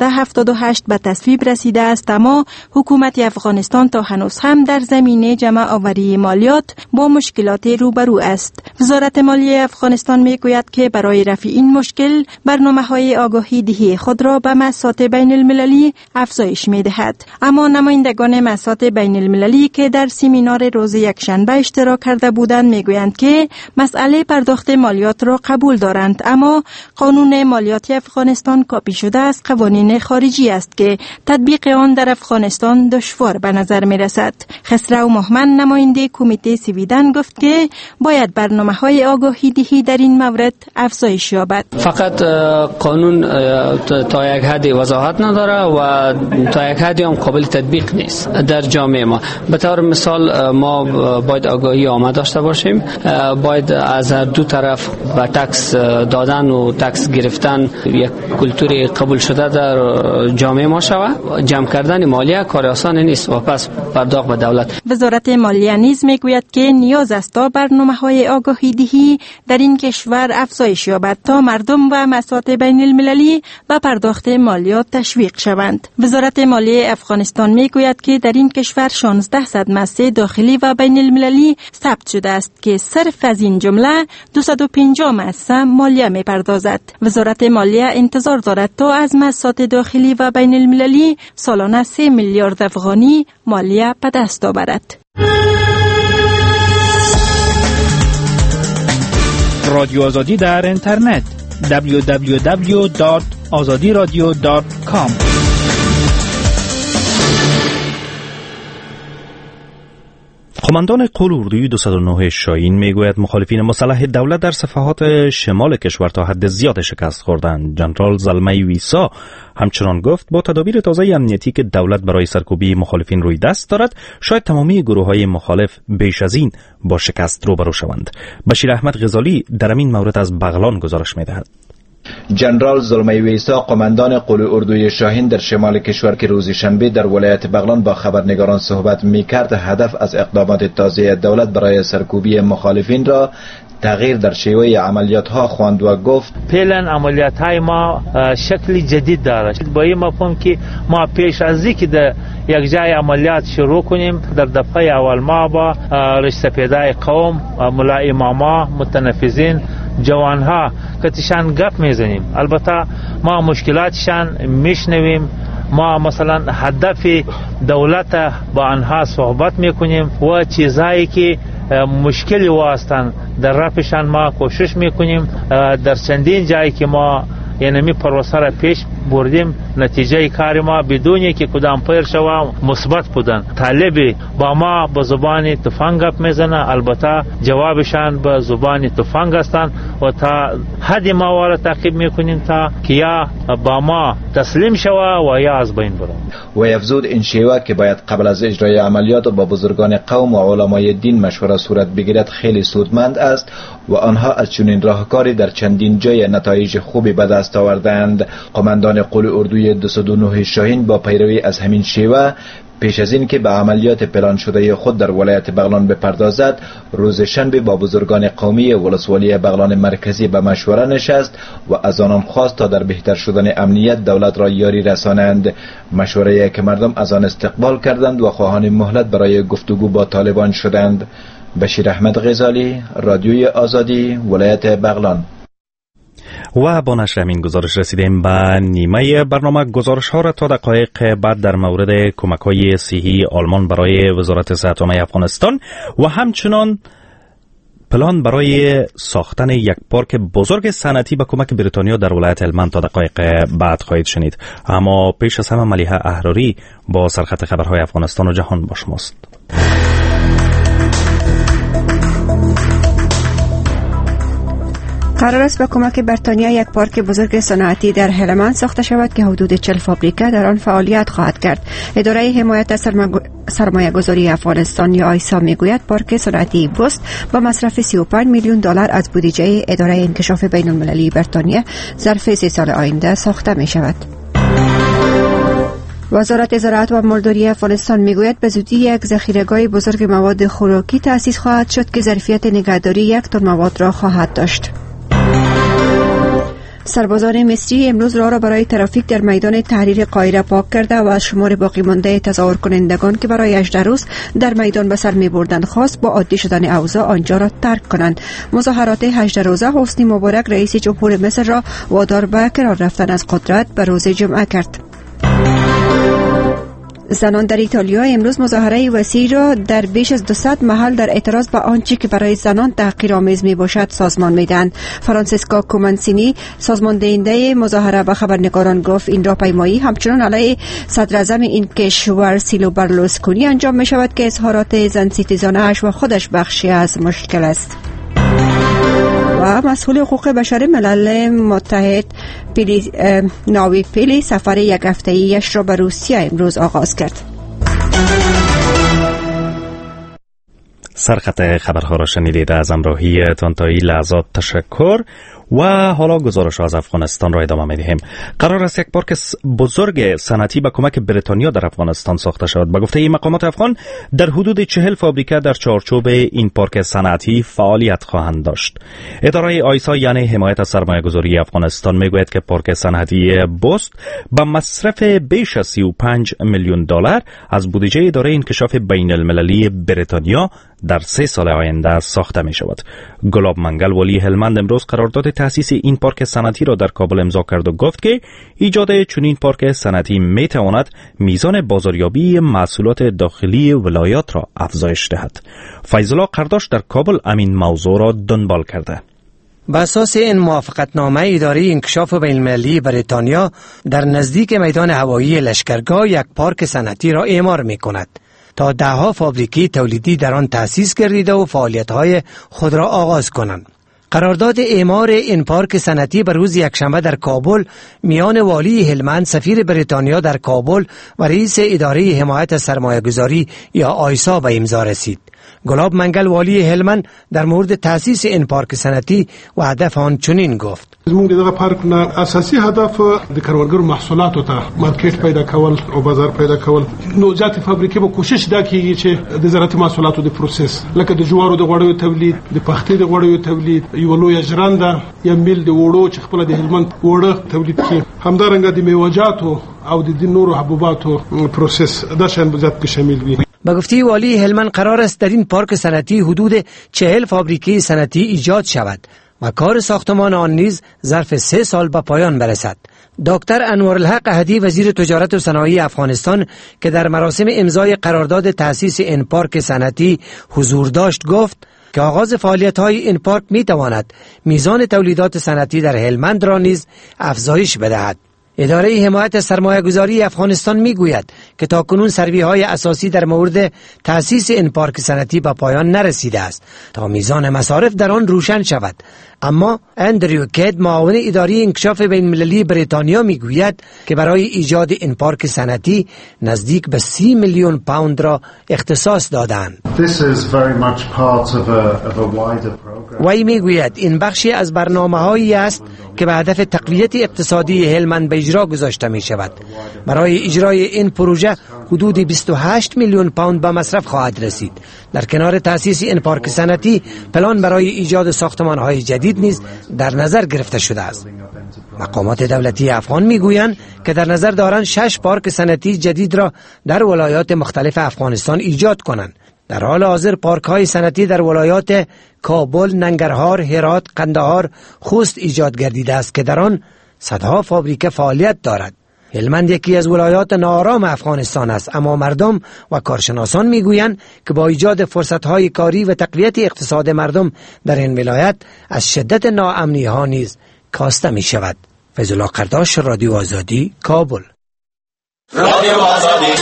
1378 به تصویب رسیده است اما حکومت افغانستان تا هنوز هم در زمینه جمع آوری مالیات با مشکلات روبرو است. وزارت مالیه افغانستان میگوید که برای رفع این مشکل برنامه‌های آگاهی دهی خود را به مؤسسات بین المللی افزایش می‌دهد. اما نمایندگان مؤسسات بین المللی که در سمینار روز یکشنبه اشتراک کرده بودند میگویند که مسئله پرداخت مالیات را قبول دارند اما قانون مالیاتی افغانستان کاپی شده از قوانین خارجی است که تطبیق آن در افغانستان دشوار به نظر می‌رسد. خسرو محمد نماینده کمیته سویدن گفت که باید برنامه‌های آگاهی دهی در این مورد افزایش یابد. فقط قانون تا یک حد وضاحت نداره و تا یک حدی هم قابل تطبیق نیست در جامعه ما. به طور مثال ما باید آگاهی عامه داشته باشیم، باید از هر دو طرف به تکس دادن و تکس گرفتن یک کلتور قبول شده در جامعه ما شود. جمع کردن مالیه کار آسان نیست و پس پرداخت به دولت. وزارت مالیه نیز میگوید که نیاز است تا برنامه‌های آگاهی دهی در این کشور افزایش یابد تا مردم و مؤسسات بین المللی به پرداخت مالیات تشویق شوند. وزارت مالیه افغانستان میگوید که در این کشور 1600 مؤسسه داخلی و بین المللی ثبت شده است که صرف از این جمله 250 مؤسسه مالیه میپردازد. وزارت مالیه انتظار دارد تا از مؤسسات داخلی و بین المللی سالانه 3 میلیارد افغانی مالیه به دست آورد. رادیو آزادی در اینترنت www.azadiradio.com. قماندان قول اردوی 209 شاهین میگوید مخالفین مسلح دولت در صفحات شمال کشور تا حد زیاد شکست خوردند. جنرال زلمه ویسا همچنان گفت با تدابیر تازه امنیتی که دولت برای سرکوبی مخالفین روی دست دارد شاید تمامی گروه‌های مخالف بیش از این با شکست روبرو شوند. بشیر احمد غزالی در این مورد از بغلان گزارش می‌دهد. جنرال زلمه ویسا قماندان قول اردوی شاهین در شمال کشور که روز شنبه در ولایت بغلان با خبرنگاران صحبت می‌کرد هدف از اقدامات تازه دولت برای سرکوبی مخالفین را تغییر در شیوه عملیات ها خواند و گفت فعلا عملیات های ما شکل جدید دارد. با این مفهوم که ما پیش از اینکه در یک جای عملیات شروع کنیم در دفعه اول ما با رشته پیدای قوم، ملا اماما، متنفذین، جوانها کتشان گپ میزنیم. البته ما مشکلاتشان میشنویم، ما مثلا هدف دولت با آنها صحبت میکنیم و چیزایی که مشکلی واسطن در رفعشان ما کوشش میکنیم. در چندین جایی که ما یعنی پروسه را پیش بردیم نتیجه کار ما بدون که کدام پیر شوه مثبت بودن. طالب با ما به زبان تفنگ گپ میزنه، البته جوابشان به زبان تفنگ هستند و تا حد ما وارد تعقیب میکنیم تا که یا با ما تسلیم شوه و یا از بین بره. و افزود این شیوه که باید قبل از اجرای عملیات با بزرگان قوم و علمای دین مشوره صورت بگیرد خیلی سودمند است و آنها از چنین راهکاری در چندین جای نتایج خوبی به دست آوردند. قماندان قول اردوی 209 شاهین با پیروی از همین شیوه پیش از این که به عملیات پلان شده خود در ولایت بغلان بپردازد، روز شنبه با بزرگان قومی ولسوالی بغلان مرکزی به مشوره نشست و از آنان خواست تا در بهتر شدن امنیت دولت را یاری رسانند. مشوره‌ای که مردم از آن استقبال کردند و خواهان مهلت برای گفتگو با طالبان شدند. بشیر احمد غزالی، رادیوی آزادی، ولایت بغلان. و با نشر همین گزارش رسیدیم به نیمه برنامه. گزارش ها را تا دقایق بعد در مورد کمک های صحی آلمان برای وزارت صحت عامه افغانستان و همچنان پلان برای ساختن یک پارک بزرگ صنعتی به کمک بریتانیا در ولایت هلمند تا دقایق بعد خواهید شنید. اما پیش از همه ملیحه احراری با سرخط خبرهای افغانستان و جهان با شماست. قرار است به کمک بریتانیا یک پارک بزرگ صنعتی در هلمند ساخته شود که حدود 40 فابریکه در آن فعالیت خواهد کرد. اداره حمایت از سرمایه‌گذاری افغانستان یا آیسا میگوید پارک صنعتی بوست با مصرف 35 میلیون دلار از بودجه اداره انکشاف بین المللی بریتانیا ظرف 3 سال آینده ساخته می شود. وزارت زراعت و مالداری افغانستان میگوید به زودی یک ذخیره‌گاه بزرگ مواد خوراکی تأسیس خواهد شد که ظرفیت نگهداری 1 تن مواد را خواهد داشت. سربازان مصری امروز راه را برای ترافیک در میدان تحریر قاهره پاک کرده و از شمار باقی مانده تظاهر کنندگان که برای 18 روز در میدان به سر می‌بردند خواست با عادی شدن اوضاع آنجا را ترک کنند. مظاهرات 18 روزه حسنی مبارک رئیس جمهور مصر را وادار به کنار رفتن از قدرت به روز جمعه کرد. زنان در ایتالیا امروز مظاهره وسیع را در بیش از 200 محل در اعتراض به آنچه که برای زنان تحقیرآمیز میباشد سازمان میدهند. فرانسیسکا کومانسینی سازمان دهنده مظاهره به خبرنگاران گفت این راهپیمایی همچنان علیه صدر اعظم این کشور سیلو برلوسکونی انجام می شود که اظهارات زن ستیزانه اش و خودش بخشی از مشکل است. و مسئول حقوق بشر ملل متحد ناوی پیلی سفر یک هفته‌ایش را به روسیه امروز آغاز کرد. سرخط خبرها را شنیدید. از همراهی تان تا این لحظات تشکر. و حالا گزارش از افغانستان را ادامه می‌دهیم. قرار است یک پارک بزرگ صنعتی به کمک بریتانیا در افغانستان ساخته شود. به گفته مقامات افغان در حدود 40 فابریکه در چارچوب این پارک صنعتی فعالیت خواهند داشت. اداره آیسا یعنی حمایت از سرمایه‌گذاری افغانستان میگوید که پارک صنعتی بوست با مصرف بیش از 35 میلیون دلار از بودجه اداره انکشاف بین المللی بریتانیا در 3 سال آینده ساخته می شود. گلاب منگل ولی هلمند امروز قرارداد تأسیس این پارک صنعتی را در کابل امضا کرد و گفت که ایجاد چنین پارک صنعتی می تواند میزان بازاریابی محصولات داخلی ولایات را افزایش دهد. فیض الله قرداش در کابل همین موضوع را دنبال کرده. بر اساس این موافقتنامه اداره انکشاف بین المللی بریتانیا در نزدیک میدان هوایی لشکرگاه یک پارک صنعتی را اعمار می کند تا 10 فابریکه تولیدی در آن تأسیس گردیده و فعالیت‌های خود را آغاز کنند. قرارداد اعمار این پارک صنعتی بر روز یکشنبه در کابل میان والی هلمند، سفیر بریتانیا در کابل و رئیس اداره حمایت از سرمایه‌گذاری یا آیسا به امضا رسید. گلاب منگل والی هلمند در مورد تأسیس این پارک صنعتی و هدف آن چنین گفت: زموږ دغه پارک نه اساسي هدف د کروندګرو محصولاتو ته مارکیټ پیدا کول او بازار پیدا کول. نو ځاتې فابریکې به کوشش دا کیږي چې د زراعتي محصولاتو د پروسس لکه د جوارو د غوړیو تولید، د پختې د غوړیو تولید، یو لوی ژرنده یا میل د وړو چې خپل د هلمند وړه تولید کړي، همدارنګه د میوه‌جاتو او د نورو حبوباتو پروسس دا شان به ذات کې شامل وي. به گفته والی هلمند قرار است در این پارک صنعتی حدود 40 فابریکه صنعتی ایجاد شود و کار ساختمان آن نیز ظرف 3 سال به پایان برسد. دکتر انوارالحق احدی وزیر تجارت و صنایع افغانستان که در مراسم امضای قرارداد تأسیس این پارک صنعتی حضور داشت گفت که آغاز فعالیت‌های این پارک می‌تواند میزان تولیدات صنعتی در هلمند را نیز افزایش بدهد. اداره حمایت سرمایه‌گذاری افغانستان میگوید که تاکنون سروی‌های اساسی در مورد تأسیس این پارک صنعتی به پایان نرسیده است تا میزان مصارف در آن روشن شود. اما اندریو کید، معاون اداره انکشاف بین‌المللی بریتانیا، میگوید که برای ایجاد این پارک صنعتی نزدیک به 30 میلیون پوند را اختصاص دادند. وی میگوید این بخشی از برنامه‌هایی است که به هدف تقویت اقتصادی هلمند به اجرا گذاشته می شود. برای اجرای این پروژه حدود 28 میلیون پوند به مصرف خواهد رسید. در کنار تأسیس این پارک صنعتی، پلان برای ایجاد ساختمان‌های جدید نیز در نظر گرفته شده است. مقامات دولتی افغان میگویند که در نظر دارند 6 پارک صنعتی جدید را در ولایات مختلف افغانستان ایجاد کنند. در حال حاضر پارک‌های صنعتی در ولایات کابل، ننگرهار، هرات، قندهار، خوست ایجاد گردیده است که در آن صدها فابریکه فعالیت دارد. هلمند یکی از ولایات ناآرام افغانستان است، اما مردم و کارشناسان میگویند که با ایجاد فرصت‌های کاری و تقویت اقتصاد مردم در این ولایت از شدت ناامنی‌ها نیز کاسته می شود. فیض‌الله قرداش، رادیو آزادی، کابل. رادیو آزادی.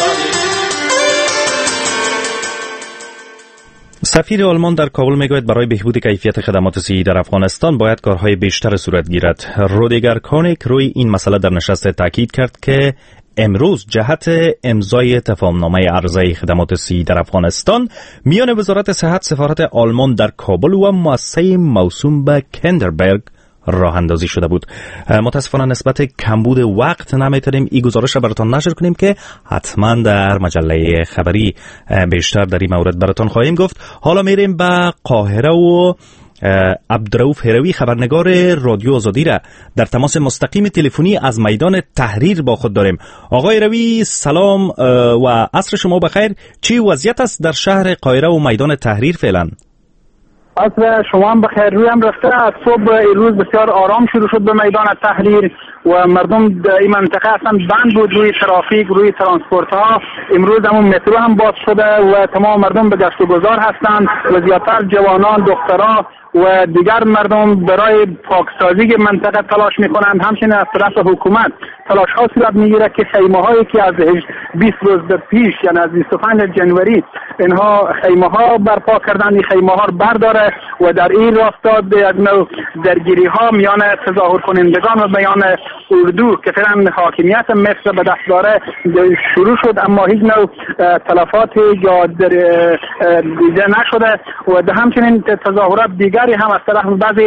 سفیر آلمان در کابل میگوید برای بهبود کیفیت خدمات صحی در افغانستان باید کارهای بیشتر صورت گیرد. رودیگر کانیک روی این مسئله در نشست تاکید کرد که امروز جهت امضای تفاهمنامه عرضه خدمات صحی در افغانستان میان وزارت صحت، سفارت آلمان در کابل و مؤسسه موسوم به کندربرگ راه اندازی شده بود. متاسفانه نسبت کمبود وقت نمیتونیم این گزارش را براتان نشر کنیم که حتما در مجله خبری بیشتر در این مورد براتان خواهیم گفت. حالا میریم به قاهره و عبدالرؤوف هروی، خبرنگار رادیو آزادی، را در تماس مستقیم تلفنی از میدان تحریر با خود داریم. آقای هروی سلام و عصر شما بخیر. چی وضعیت است در شهر قاهره و میدان تحریر فعلا؟ عصر شما هم بخیر. رویم رفته از صبح امروز بسیار آرام شروع شد به میدان تحریر و مردم در این منطقه اصلا بند بود روی ترافیک، روی ترانسپورت ها. امروز همون مترو هم باز شده و تمام مردم به گشت و گذار هستند و زیادتر جوانان، دخترها و دیگر مردم برای پاکسازی منطقه تلاش میکنند. همچنین از طرف حکومت تلاش ها صورت میگیره که خیمه هایی که از 20 روز پیش، یعنی از 25 جنوری اینها خیمه ها برپا کردن، این خیمه ها برداره و در این راستا یک نوع درگیری ها میان تظاهر کنندگان و میان اردو که فعلا حاکمیت مصر به دست داره شروع شد، اما هیچ نوع تلفات یا دیده نشده و همچنین تظاهرات دیگری هم از طرف بعضی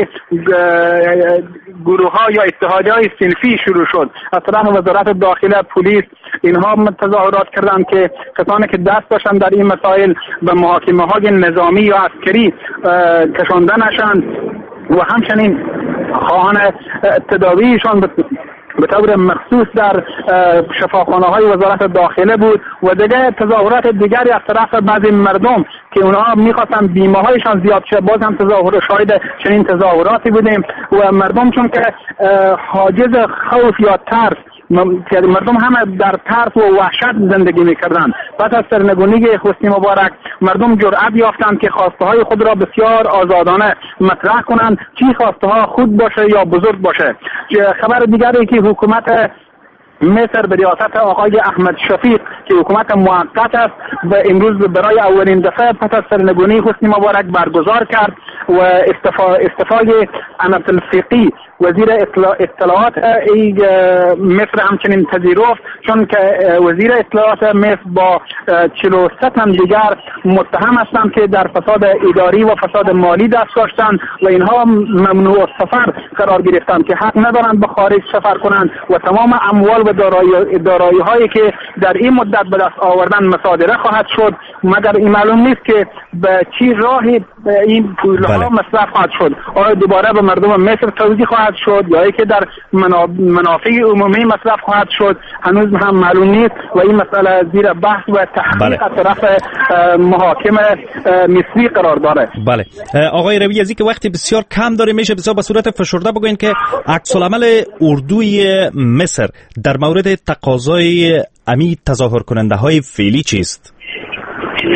گروه ها یا اتحادیه های صنفی شروع شد. از طرف وزارت داخله، پلیس، اینها تظاهرات کردند که کسانی که دست داشتن در این مسائل به محاکمه های نظامی یا عسکری کشانده نشند و همچنین خواهان تداویشان به طور مخصوص در شفاخانه های وزارت داخله بود و دیگه تظاهرات دیگری از طرف بعضی مردم که اونها میخواستن بیمه هایشان زیاد شه. باز هم شاهد چنین تظاهراتی بودیم و مردم چون که حاجز خوف یا ترس، مردم همه در ترس و وحشت زندگی میکردند. پس از سرنگونی حسنی مبارک مردم جرأت یافتند که خواسته های خود را بسیار آزادانه مطرح کنند، چی خواسته ها خود باشه یا بزرگ باشه. خبر دیگری که حکومت مصر به ریاست آقای احمد شفیق که حکومت موقت است و امروز برای اولین دفعه پس از سرنگونی حسنی مبارک برگزار کرد و استعفای انس الفقی وزیر اطلاعات مصر همچنین پذیرفت، چون که وزیر اطلاعات مصر با 43 تن دیگر متهم هستند که در فساد اداری و فساد مالی دست داشتند و اینها ممنوع سفر قرار گرفتند که حق ندارند به خارج سفر کنند و تمام اموال و دارایی هایی که در این مدت به دست آوردن مصادره خواهد شد، مگر این معلوم نیست که به چی راهی این پولها مصرف خواهد شد. آیا دوباره به مردم مصر توزیع خواهد شد یا که در منافع عمومی مصرف خواهد شد، هنوز هم معلوم نیست و این مسئله زیر بحث و تحقیق از طرف محاکم مصری قرار داره. بله آقای روی، از اینکه وقتی بسیار کم داره میشه بسیار به صورت فشرده بگوین که عکس العمل اردوی مصر در مورد تقاضای امی تظاهر کننده های فعلی چیست؟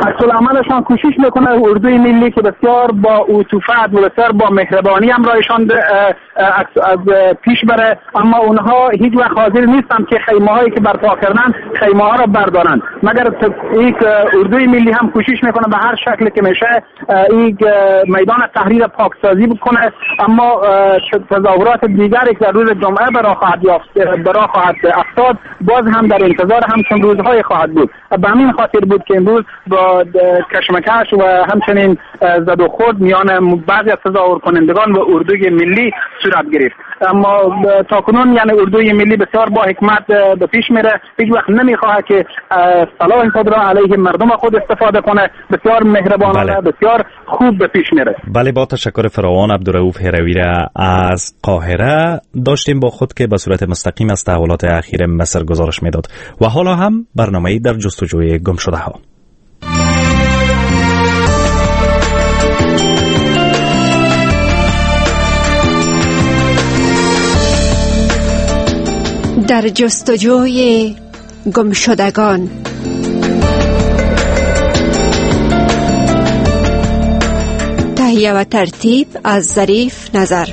عکس‌العملشان کوشش میکنه اردوی ملی که بسیار با عطوفت و بسیار با مهربانی هم رایشان از پیش بره، اما اونها هیچ وقت حاضر نیستن که خیمه هایی که برپا کردن خیمه ها را بردارن. مگر یک اردوی ملی هم کوشش میکنه به هر شکل که میشه این میدان تحریر پاکسازی بکنه، اما تظاهرات دیگری که در روز جمعه برا خواهد افتاد باز هم در انتظار همچون روزهای خواهد بود. به همین خاطر بود که امروز با کشمکش و همچنین زد و خورد میان بعضی از تظاهر کنندگان و اردوی ملی صورت گرفت. اما تاکنون یعنی اردوی ملی بسیار با حکمت به پیش میره، هیچ وقت نمیخواد که سلاح خود را علیه مردم خود استفاده کنه، بسیار مهربانانه بسیار خوب به پیش میره. بله، با تشکر فراوان عبدالرؤوف هروی را از قاهره داشتیم با خود که به صورت مستقیم از تحولات اخیر مصر گزارش میداد و حالا هم برنامه‌ای در جستجوی گمشده ها. در جستجوی گمشدگان. تهیه و ترتیب از ظریف نظر.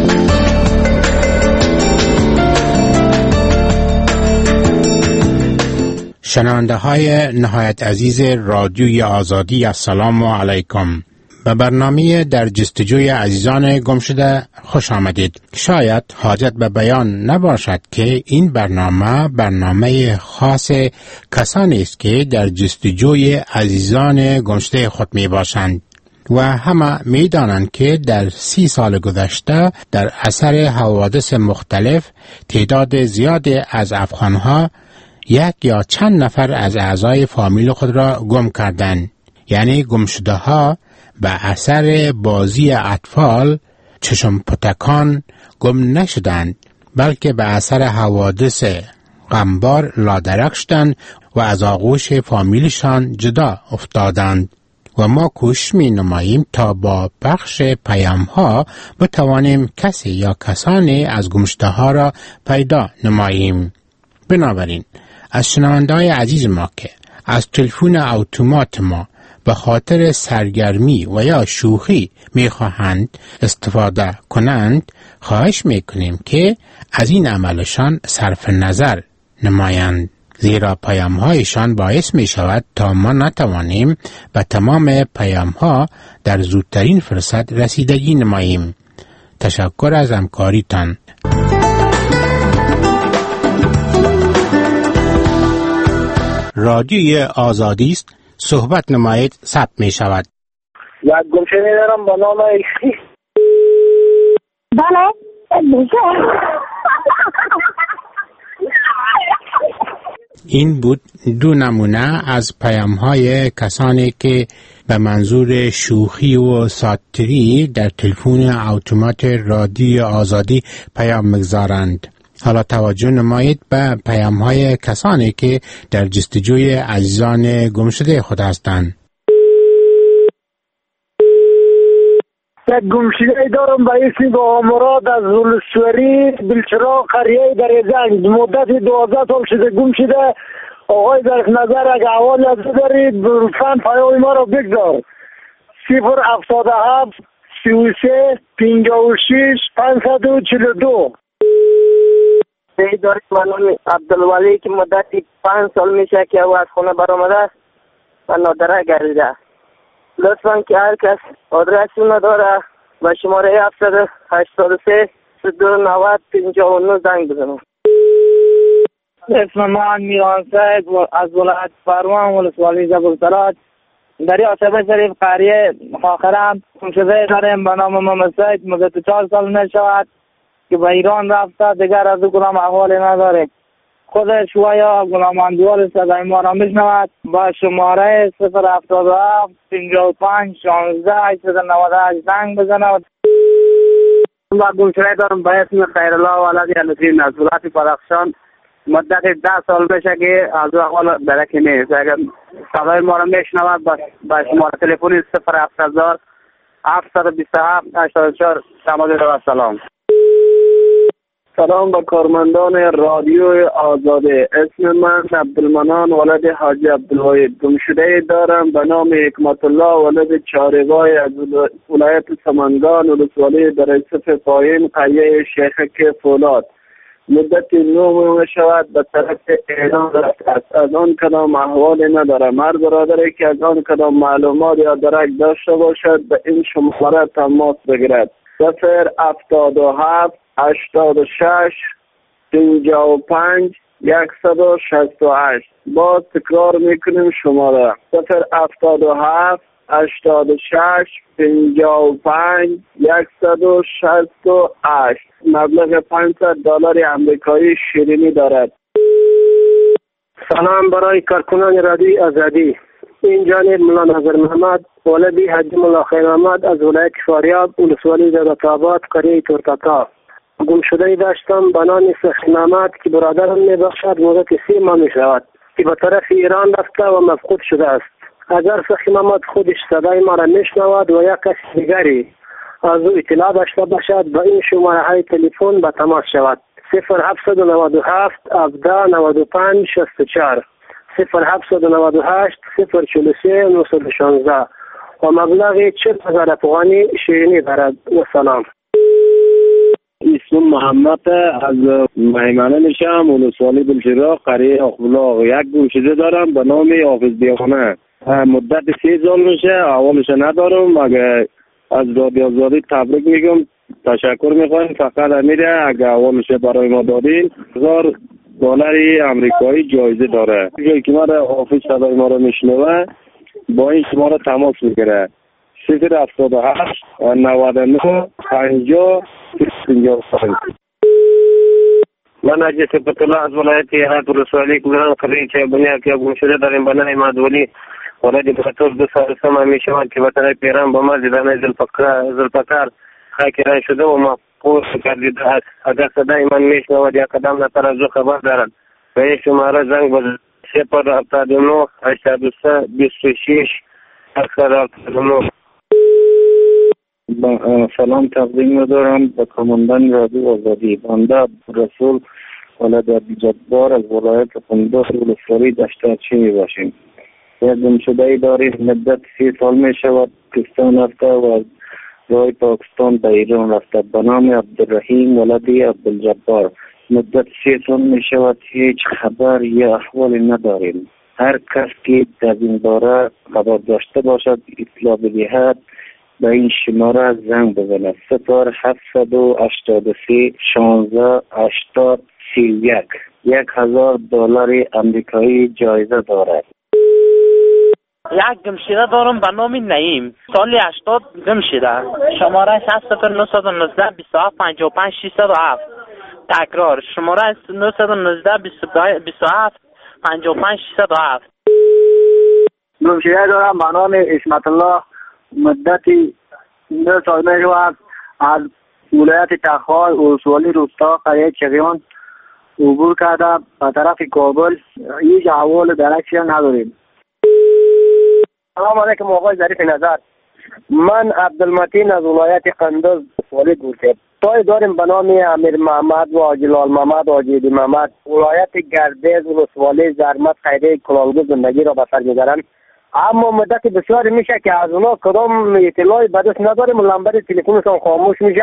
شنونده های نهایت عزیز رادیوی آزادی، السلام علیکم. به برنامه در جستجوی عزیزان گم شده خوش آمدید. شاید حاجت به بیان نباشد که این برنامه خاص کسانی است که در جستجوی عزیزان گم شده خود می باشند و همه می دانند که در 30 سال گذشته در اثر حوادث مختلف تعداد زیادی از افغانها یک یا چند نفر از اعضای فامیل خود را گم کردند. یعنی گمشده ها به اثر بازی اطفال چشم پتکان گم نشدند، بلکه به اثر حوادث غمبار لادرک شدند و از آغوش فامیلشان جدا افتادند. و ما کوشش می نماییم تا با بخش پیام ها بتوانیم کسی یا کسانی از گمشده ها را پیدا نماییم. بنابراین از شنونده‌های عزیز ما که از تلفن اتومات ما به خاطر سرگرمی و یا شوخی میخواهند استفاده کنند، خواهش میکنیم که از این عملشان صرف نظر نمایند، زیرا پیام‌هایشان باعث میشود تا ما نتوانیم به تمام پیام‌ها در زودترین فرصت رسیدگی نماییم. تشکر از همکاریتان. رادیوی آزادی است، صحبت نمایید، ثبت می شود. یک گمشده دارم با نام بله این بود 2 نمونه از پیام‌های کسانی که به منظور شوخی و ساتری در تلفن اتومات رادیو آزادی پیام می‌گذارند. حالا توجه نمایید به پیام‌های کسانی که در جستجوی عزیزان گمشده خود هستند. یک گمشده دارم به اسم با مراد از زلسوری بلچراغ قریه در زنگ، مدت 12 سال شده گم شده. آقای در نظر اگه احوالی از دارید لطفاً پیام ما را بگذار. 077 33 56 542. دارید من عبدالولی که مدتی 5 سال میشه که او از خونه برآمده و نادره گردیده. لطفاً که هر کس آدرسی نداره و شماره 783 3290 59 زنگ بزنم. اسم من میران سید از ولایت فرمان ولسوالی جبل‌سرات در عاصمه شریف قریه خاخرم گمشده داریم به نام محمد سید. مدت 4 سال نشود که به ایران رفته، دیگر از او کنم احوالی نداره. خودش و یا غلاماندوال صدای ما را میشنود با شماره 077 55 16 898 زنگ بزند. و گمشده دارم به اسم خیرالله ولد نسرین از ولایت بدخشان. مدت 10 سال میشه که از او احوال درکی نیست. اگر صدای ما را میشنود با شماره تلفنی 070 727 84 سلام. سلام به کارمندان رادیو آزاده. اسم من عبدالمنان ولد حاجی عبدالواحد. گمشده دارم به نام حکمت الله ولد چارگاه از ولایت سمنگان ولسوالی درایسف پایین قریه شیخک فولاد. مدت 9 ماه شود به طرف ایران رفته. از آن کدام احوالی ندارم. هر برادری که از آن کدام معلومات یا درک داشته باشد به این شماره تماس بگیرد. 077 86 55 168. باز تکرار میکنیم شماره 077 86 55 168. مبلغ $500 آمریکایی شیرینی دارد. سلام برای کارکنان رادیو آزادی. این جانب مولا نظر محمد ولدی حاجی مولا خیر محمد از ولایت فاریاب ولسوالی دولت‌آباد قریه تورتاتا. گمشده داشتم به نام سخی محمد که برادرم میبخشد مدت 3 ماه میشود که به طرف ایران رفته و مفقود شده است. اگر سخی محمد خودش صدای ما را میشنود و یا کسی دیگری از او اطلاع داشته باشد به این شماره های تلفن به تماس شود. 0797 17 95 64 0798 043 916 و مبلغ 40,000 افغانی شیرینی دارد. و سلام. اسم محمد از میمنه میشم ولسوالی بلشراق قریه اخبلاغ. یک گمشده دارم به نام حافظ دیوانه. مدت 3 سال میشه. اولش ندارم. اگه از رادیو آزادی تبریک میگم، تشکر میکنم. فقط امیره اگه اولش برای ما دادین $1000 آمریکایی جایزه داره. جایی که ما حافظ صدای ما رو میشنوه با این شما رو تماس میگیره. 078 99 50 55. من اجی صفت الله از ولایت هرات ولسوالی کلان قریه چه بنیار که گمشده داریم به نام مدولی ولادی بخطور 2 سال سما میشود که به طرف ایران با ما زیدانه زلفکار خاکران شده و ما پوست کردید. اگر صدای من میشنود یا قدم نتر از او خبر دارد به این شماره زنگ بزن 079 83 26 779. سلام تقدیم دارم به کاماندان رادیو آزادی. بنده رسول ولد عبدالجبار از ولایت قندوز ولسوالی دشترچی می باشیم. یک گمشده داریم مدت 3 سال می شود پاکستان رفته و از راه پاکستان به ایران رفته به نام عبدالرحیم ولدی عبدالجبار. مدت 3 سال می شود هیچ خبر یا احوالی نداریم. هر کس که در این باره خبر داشته باشد اطلاع بدهد به این شماره زنگ بزند. 0783 16 80 31. $1000 آمریکایی جایزه دارد. یک گمشده دارم به نام نعیم. سال 80 گمشده. شماره 0919 27 55 607. تکرار شماره 919 27 55 607. گمشده دارم به نام حکمت الله. مدتی 2 سال میشود از ولایت تخار ولسوالی روستا قریه چغیان عبور کرده به طرف کابل. هیچ احوال درکی نداریم. سلام علیکم آقای ظریف نظر. من عبدالمتین از ولایت قندوز ولسوالی گورتیب. تای داریم به نام امیر محمد و حاجی لال محمد و حاجی محمد. ولایت گردیز ولسوالی زرمت قریه کلانگو زندگی را بسر می‌گذارند. اما مدت بسیار میشه که از اونا کدام اطلاعی به دست نداریم و نمبر تلفنشون خاموش میشه.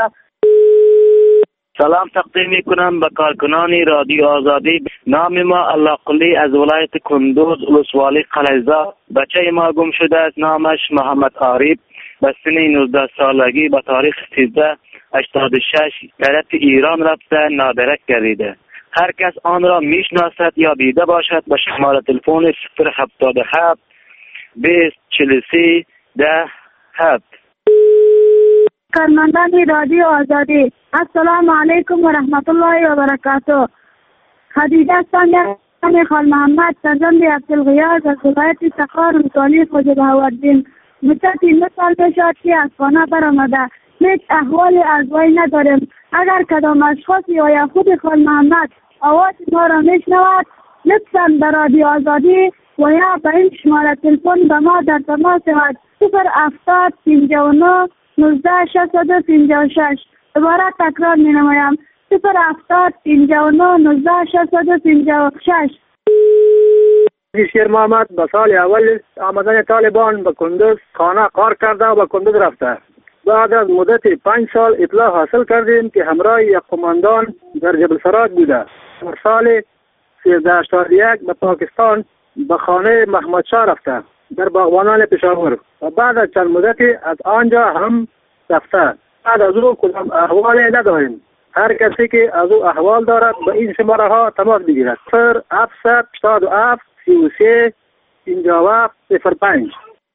سلام تقدیم میکنم به کارکنان رادیو آزادی. نام ما الله قلی از ولایت کندوز ولسوالی قلیزا. بچه ما گم شده است. نامش محمد عارف به سن 19 سالگی به تاریخ 1386 طرف ایران رفته نادرک گردیده. هر کس آن را میشناسد یا دیده باشد به شماره تلفن 077 20 43 10 کارمندان رادیو آزادی. السلام علیکم و رحمت الله و برکاته. خدیجه سانگر خال محمد فرزند عبدالغیاث از ولایت تخار ولسوالی خواجه بهاءالدین. مدت 9 سال میشد که از خانه برآمده. هیچ احوال از وی نداریم. اگر کدام اشخاصی یا خود خال محمد آواز ما را میشنود لطفا به رادیو آزادی و یا به این شماره تلفن به ما در تماس شود. 070 59 19 656. دوباره تکرار می نمایم 070 59 19 656. شیر محمد به سال اول آمدن طالبان به کندوز خانه کار کرده و به کندوز رفته. بعد از مدت 5 سال اطلاع حاصل کردیم که همراه یک قماندان در جبل سرات بوده. در سال 1381 به پاکستان به خانه محمد شاه رفته در باغبانان پشاور و بعد از چند مدتی از آنجا هم رفته. بعد از او کدام احوالی نداریم. هر کسی که از او احوال دارد به این شماره ها تماس بگیرد. 0787 33 57 05.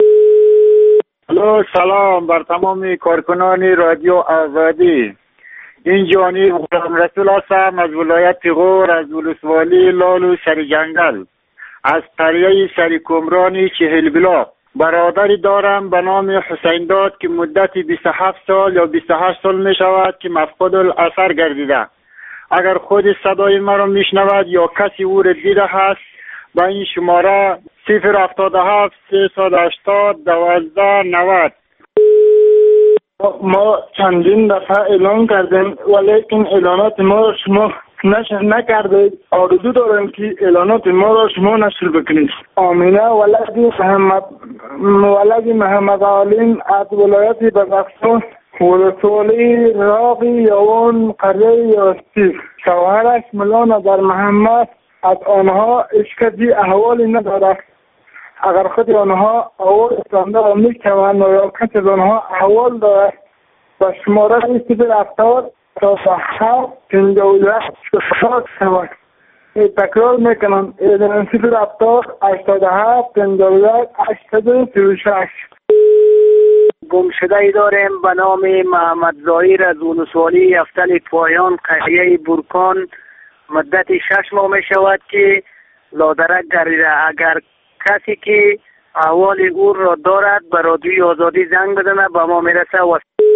سلام بر تمام کارکنان رادیو آزادی. این جانب غلام رسول هستم از ولایت غور، از ولسوالی لالو سرجنگل، از قریه سرکمرانی 40 بلاک. برادری دارم به نام حسین داد که مدت 27 سال یا 28 سال می شود که مفقود الاثر گردیده. اگر خود صدای مرا می شنود یا کسی او را دیده هست با این شماره 077 380 12 90. ما چندین دفعه اعلان کردیم ولیکن اعلانات ما را شما نشر نکردید. آرزو دارم که اعلانات ما را شما نشر بکنید. آمینه ولد محمد علیم از ولایت بدخشان، ولسوالی راقی یوان قریه یاستی. شوهرش مولا نظر محمد از آنها اشکالی احوالی ندارد. اگر خود آنها احوال استانده و میشوند یا کسی از آنها احوال دارد و شماره 070 تا 57 شود. تکرار میکنم 070 87 57 36. گمشده ای داریم به نام محمد ظاهر از ولسوالی افتل پایان قریه برکان. مدت 6 ماه می شود که لادرک گریده. اگر کسی که احوال او را دارد به رادیوی آزادی زنگ بزنه به ما میرسه. و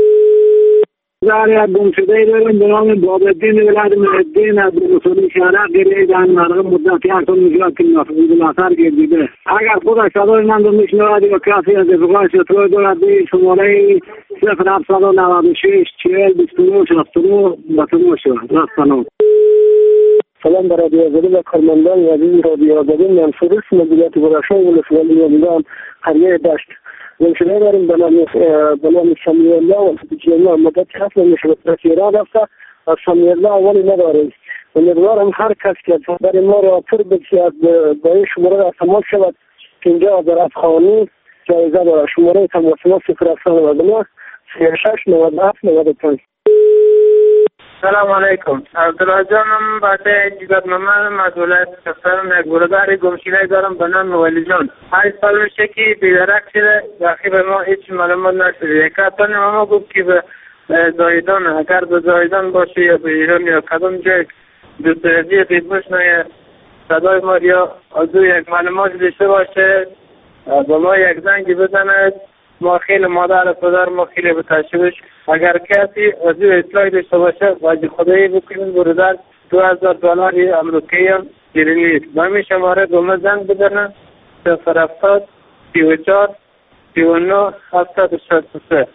زاره گمشده ای داریم به نام بابالدین ولد محدین از ولسوالی شهرک گریه در مرغم مدت 1 سال می شود که مفقود الاثر گردیده. اگر خودش صدای من رو می شنود یا کسی از رفقایش اطلاع دارد به شماره 0796 40 29 69 به شما شود. رستنام. سلام بر رادیو آزادی و کارمندان عزیز رادیو آزادی. من فروش مدیریت براشان ولسوالی یامیدان قریه دشت. گمشده داریم به نام سمی الله و جمعه مدت 7 ماه میشود که ایران رفته و سمی الله اولی نداریم. امیدوارم هر کس که خبر ما را پر بسیار با این شماره را تماس شود که اینجا در افغانی جایزه دارد. شماره تماس ما 079 36 97 95. سلام علیکم. عبدالله جانم باشه جیبت ممنونم از ولایت کفترم. یک برادر گمشده دارم به نام ولی جان. 8 سال میشه که بیدرک شده و به ما هیچ معلومات نشده. یک اتانی ماما گفت که به زایدان، اگر به زایدان باشه یا به ایران یا کدام جای دوسترازی دیدبوش نه صدای ما یا از یک معلومات داشته باشه به ما یک زنگی بزنه. ما خیلی مادر پدر ما خیلی به تشویش. اگر کسی از این اطلاعی داشته باشه واجب خدایی بکنید برادر $2000 امریکایی هم گیری نیست. با همین شماره دومه زنگ بزنه 070 34 39 763.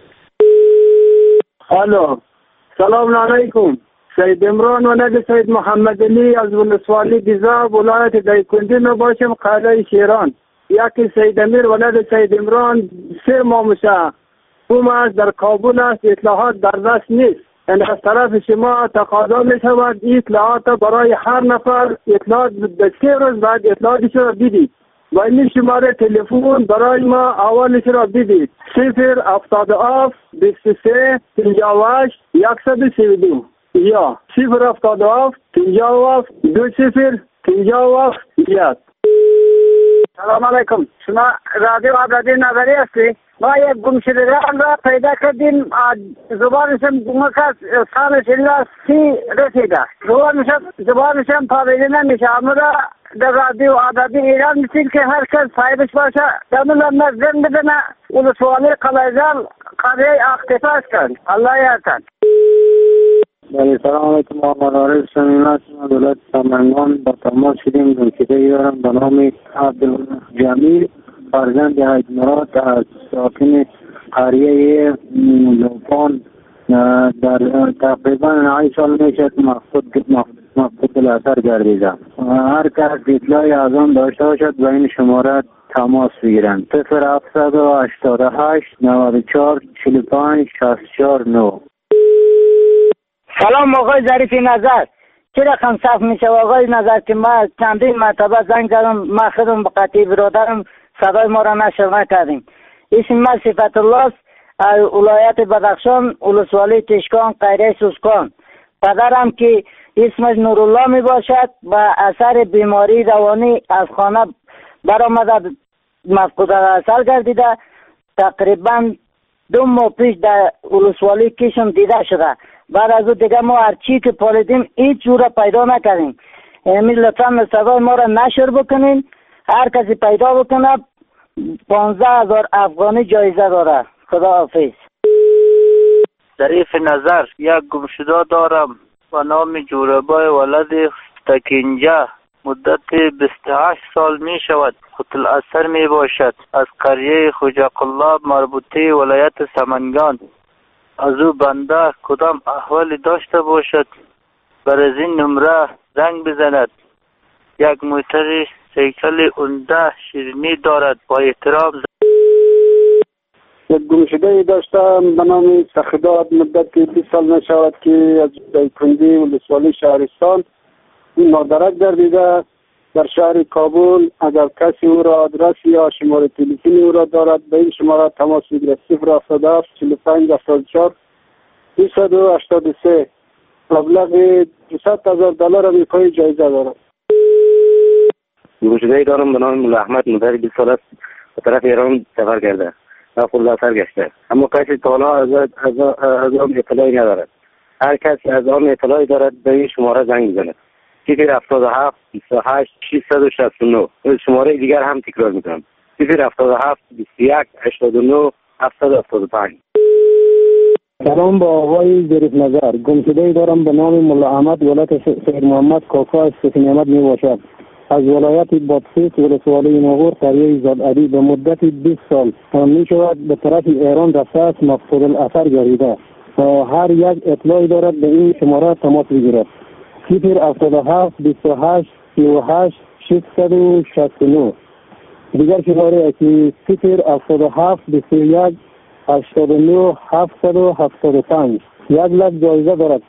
الو سلام علیکم. سید عمران ولد سید محمد علی از ولسوالی دیزا ولایت دایکنډي نه باشم قلعه شیران. یکی سید امیر ولد سید عمران 3 ماه میشه. حکومت در کابل است، اطلاعات در دست نیست. یعنی از طرف شما تقاضا می شود اطلاعات برای هر نفر اطلاعات به 3 روز بعد اطلاعاتش را بدید. و این شماره تلفن برای ما اولش را بدید 077 23 58 132 یا 077 57 20 57 1. سلام علیکم. شما رادیو آزادی نظری هستی؟ ما یک گمشدگان را پیدا کردیم. زبانشم گمکست سالش الا 30 رسیده. زبانشم پاویده نمیشه. اما در رادیو آزادی ایران میسید که هر کس صاحبش باشه دمون هم نزدن بدنه ولسوالی قلعه‌زال قریه اختفاش کن. الله یارتن. سلام علیکم. محمد عارف صمیمی هستم. دولت سمنگان با تماس شدیم. گمشده دارم به نام عبدالجمیل فرزند حاج مراد از ساکن قریه لوپان در تقریبا 8 سال میشد مفقود الاثر گردیدم. هر کس اطلاعی از آن داشته باشد به این شماره تماس بگیرند. 0788 94 45 64 9. سلام آقای ظریف نظر، چه رقم صف میشه آقای نظر که ما چندین مرتبه زنگ زدم، ما خودم به قطعی برادرم صدای ما را نشر نکردیم. اسم من صفت الله است، از ولایت بدخشان، ولسوالی تشکان، قریه سوسکان. پدرم که اسمش نورالله می باشد و اثر بیماری روانی از خانه برآمده مفقود الاثر گردیده. تقریبا 2 ماه پیش در ولسوالی کشم دیده شده. بعد از او دیگه ما هرچی که پالیدیم هیچ جور پیدا نکردیم. امید لطفا صدای ما را نشر بکنین. هر کسی پیدا بکنه 15,000 افغانی جایزه داره. خدا حافظ. ظریف نظر، یک گمشده دارم و نام جوربای ولد تکینجه. مدت 28 سال می شود. خط الاثر می باشد. از قریه خوجاق‌الله مربوطه ولایت سمنگان. از او بنده کدام احوالی داشته باشد بر از این نمره زنگ بزند. یک موتر سیکل عمده شیرینی دارد. با احترام. یک گمشده داشتم به نام سخداد. مدت 20 سال می شود که از دایکندی ولسوالی شهرستان این مادرک گردیده. در شهر کابل اگر کسی او را آدرس یا شماره تلفنی او را دارد به این شماره تماس بگیرد. 077 45 74 283. مبلغ $200,000 آمریکایی جایزه دارد. گمشده‌ای دارم به نام مولا احمد، مدت 20 سال است به طرف ایران سفر کرده و خود اثر گشته، اما کسی تا حالا از آن اطلاعی ندارد. هر کسی از آن اطلاعی دارد به این شماره زنگ بزند. 077 28 669. شماره دیگر هم تکرار میکنم. 077 21 89 775. سلام با آقای ظریف نظر. گمشده‌ای دارم به نام مولا احمد، ولایت سید محمد کاکا سفین احمد می باشد. از ولایت بادغیس ولسوالی ناغور قریه زادعلی به مدت 20 سال می شود به طرف ایران رفته است. مفقود الاثر گردیده و هر یک اطلاعی دارد به این شماره تماس بگیرد. 077 28 38 669. دیگر شماره که 077 21 89 775. 1 لک جایزه دارد.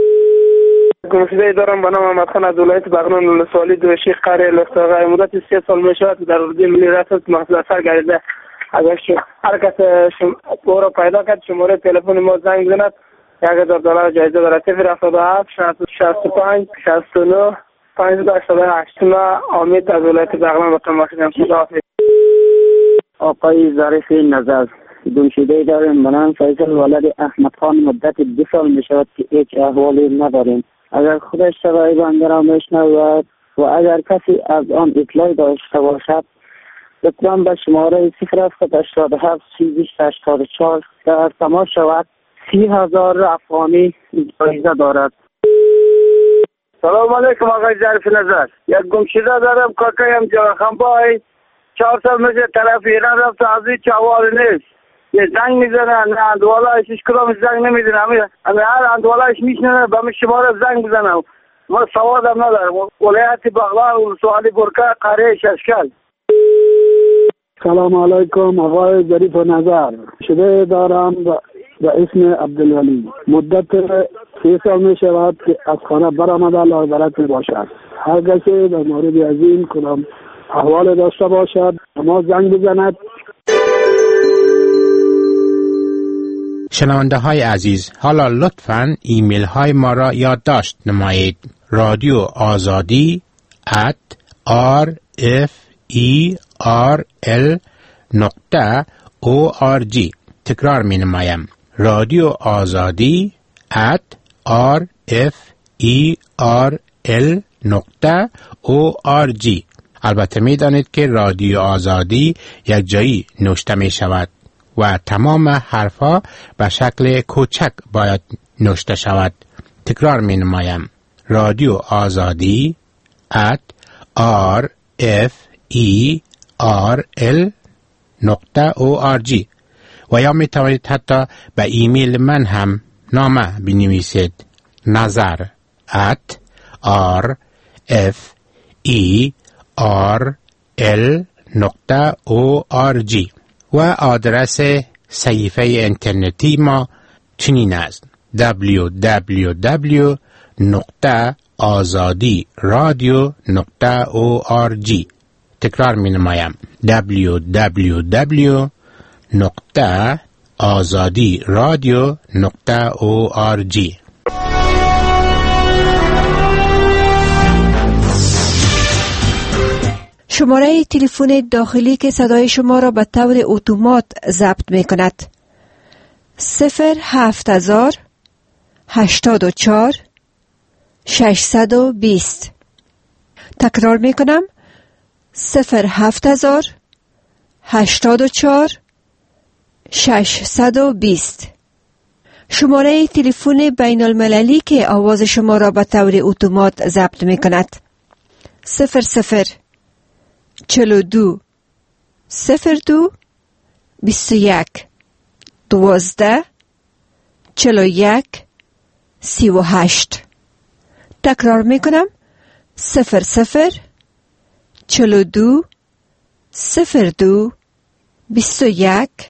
گمشده‌ای دارم به نام احمد خان از ولایت بغلان ولسوالی دوشی قریه لختاقه. مدت 3 سال می شود در روزی ملی رسد مفقود الاثر گردیده. اگر هر کس او را پیدا کرد شماره تلفن ما زنگ بزند $1,000 جایزه دارد. 077 65 69 588. ما امید از ولایت بغلان به شما شدم. خدا حافظ. آقای ظریف نظر، گمشده‌ای داریم به نام فیصل ولد احمد خان. مدت 2 سال می شود که هیچ احوالی نداریم. اگر خودش صدای بنده را میشنود و اگر کسی از آن اطلاعی داشته باشد لطفاً به شماره 077 384 در تماس شود. 30,000 افغانی جایزه دارد. سلام علیکم آقای ظریف نظر. یک گمشده دارم کاکایم جواخنبای. 4 سال میشه طرف ایران رفت. از این چوال نیست. یه زنگ میزنن نه اندوالایش هیچ کدام زنگ نمیزنه. همه هر اندوالایش میشنه به من شماره زنگ بزنم. ما سوادم ندارم. ولایت بغلان ولسوالی برکه قریه ششکل. سلام علیکم آقای ظریف نظر. شده دارم به اسم عبدالولی. مدت 3 سال می شود که از خانه برآمده لاغرت می باشد. هر کسی در مورد از این کدام احوال داشته باشد ما زنگ بزند. شنونده های عزیز، حالا لطفاً ایمیل های ما را یادداشت نمایید. رادیو آزادی @RFERL.org. تکرار می نمایم. رادیو آزادی @RFERL.org. البته می دانید که رادیو آزادی یک جایی نوشته می شود و تمام حرفها به شکل کوچک باید نوشته شود. تکرار می نمایم. رادیو آزادی @RFERL.org. و یا می توانید حتی به ایمیل من هم نامه بنویسید. نظر @RFERL.org و آدرس صفحه اینترنتی ما چنین است: www.azadiradio.org. تکرار می نمایم: www.azadiradio.org. شماره تلفن داخلی که صدای شما را به طور اتومات ضبط می کند 07000 84 620. تکرار می کنم 07000 84 620. شماره تلفن بین المللی که آواز شما را به طور اتومات ضبط می کند 00 42 02 21 12 41 38. تکرار می کنم 00 42 02 21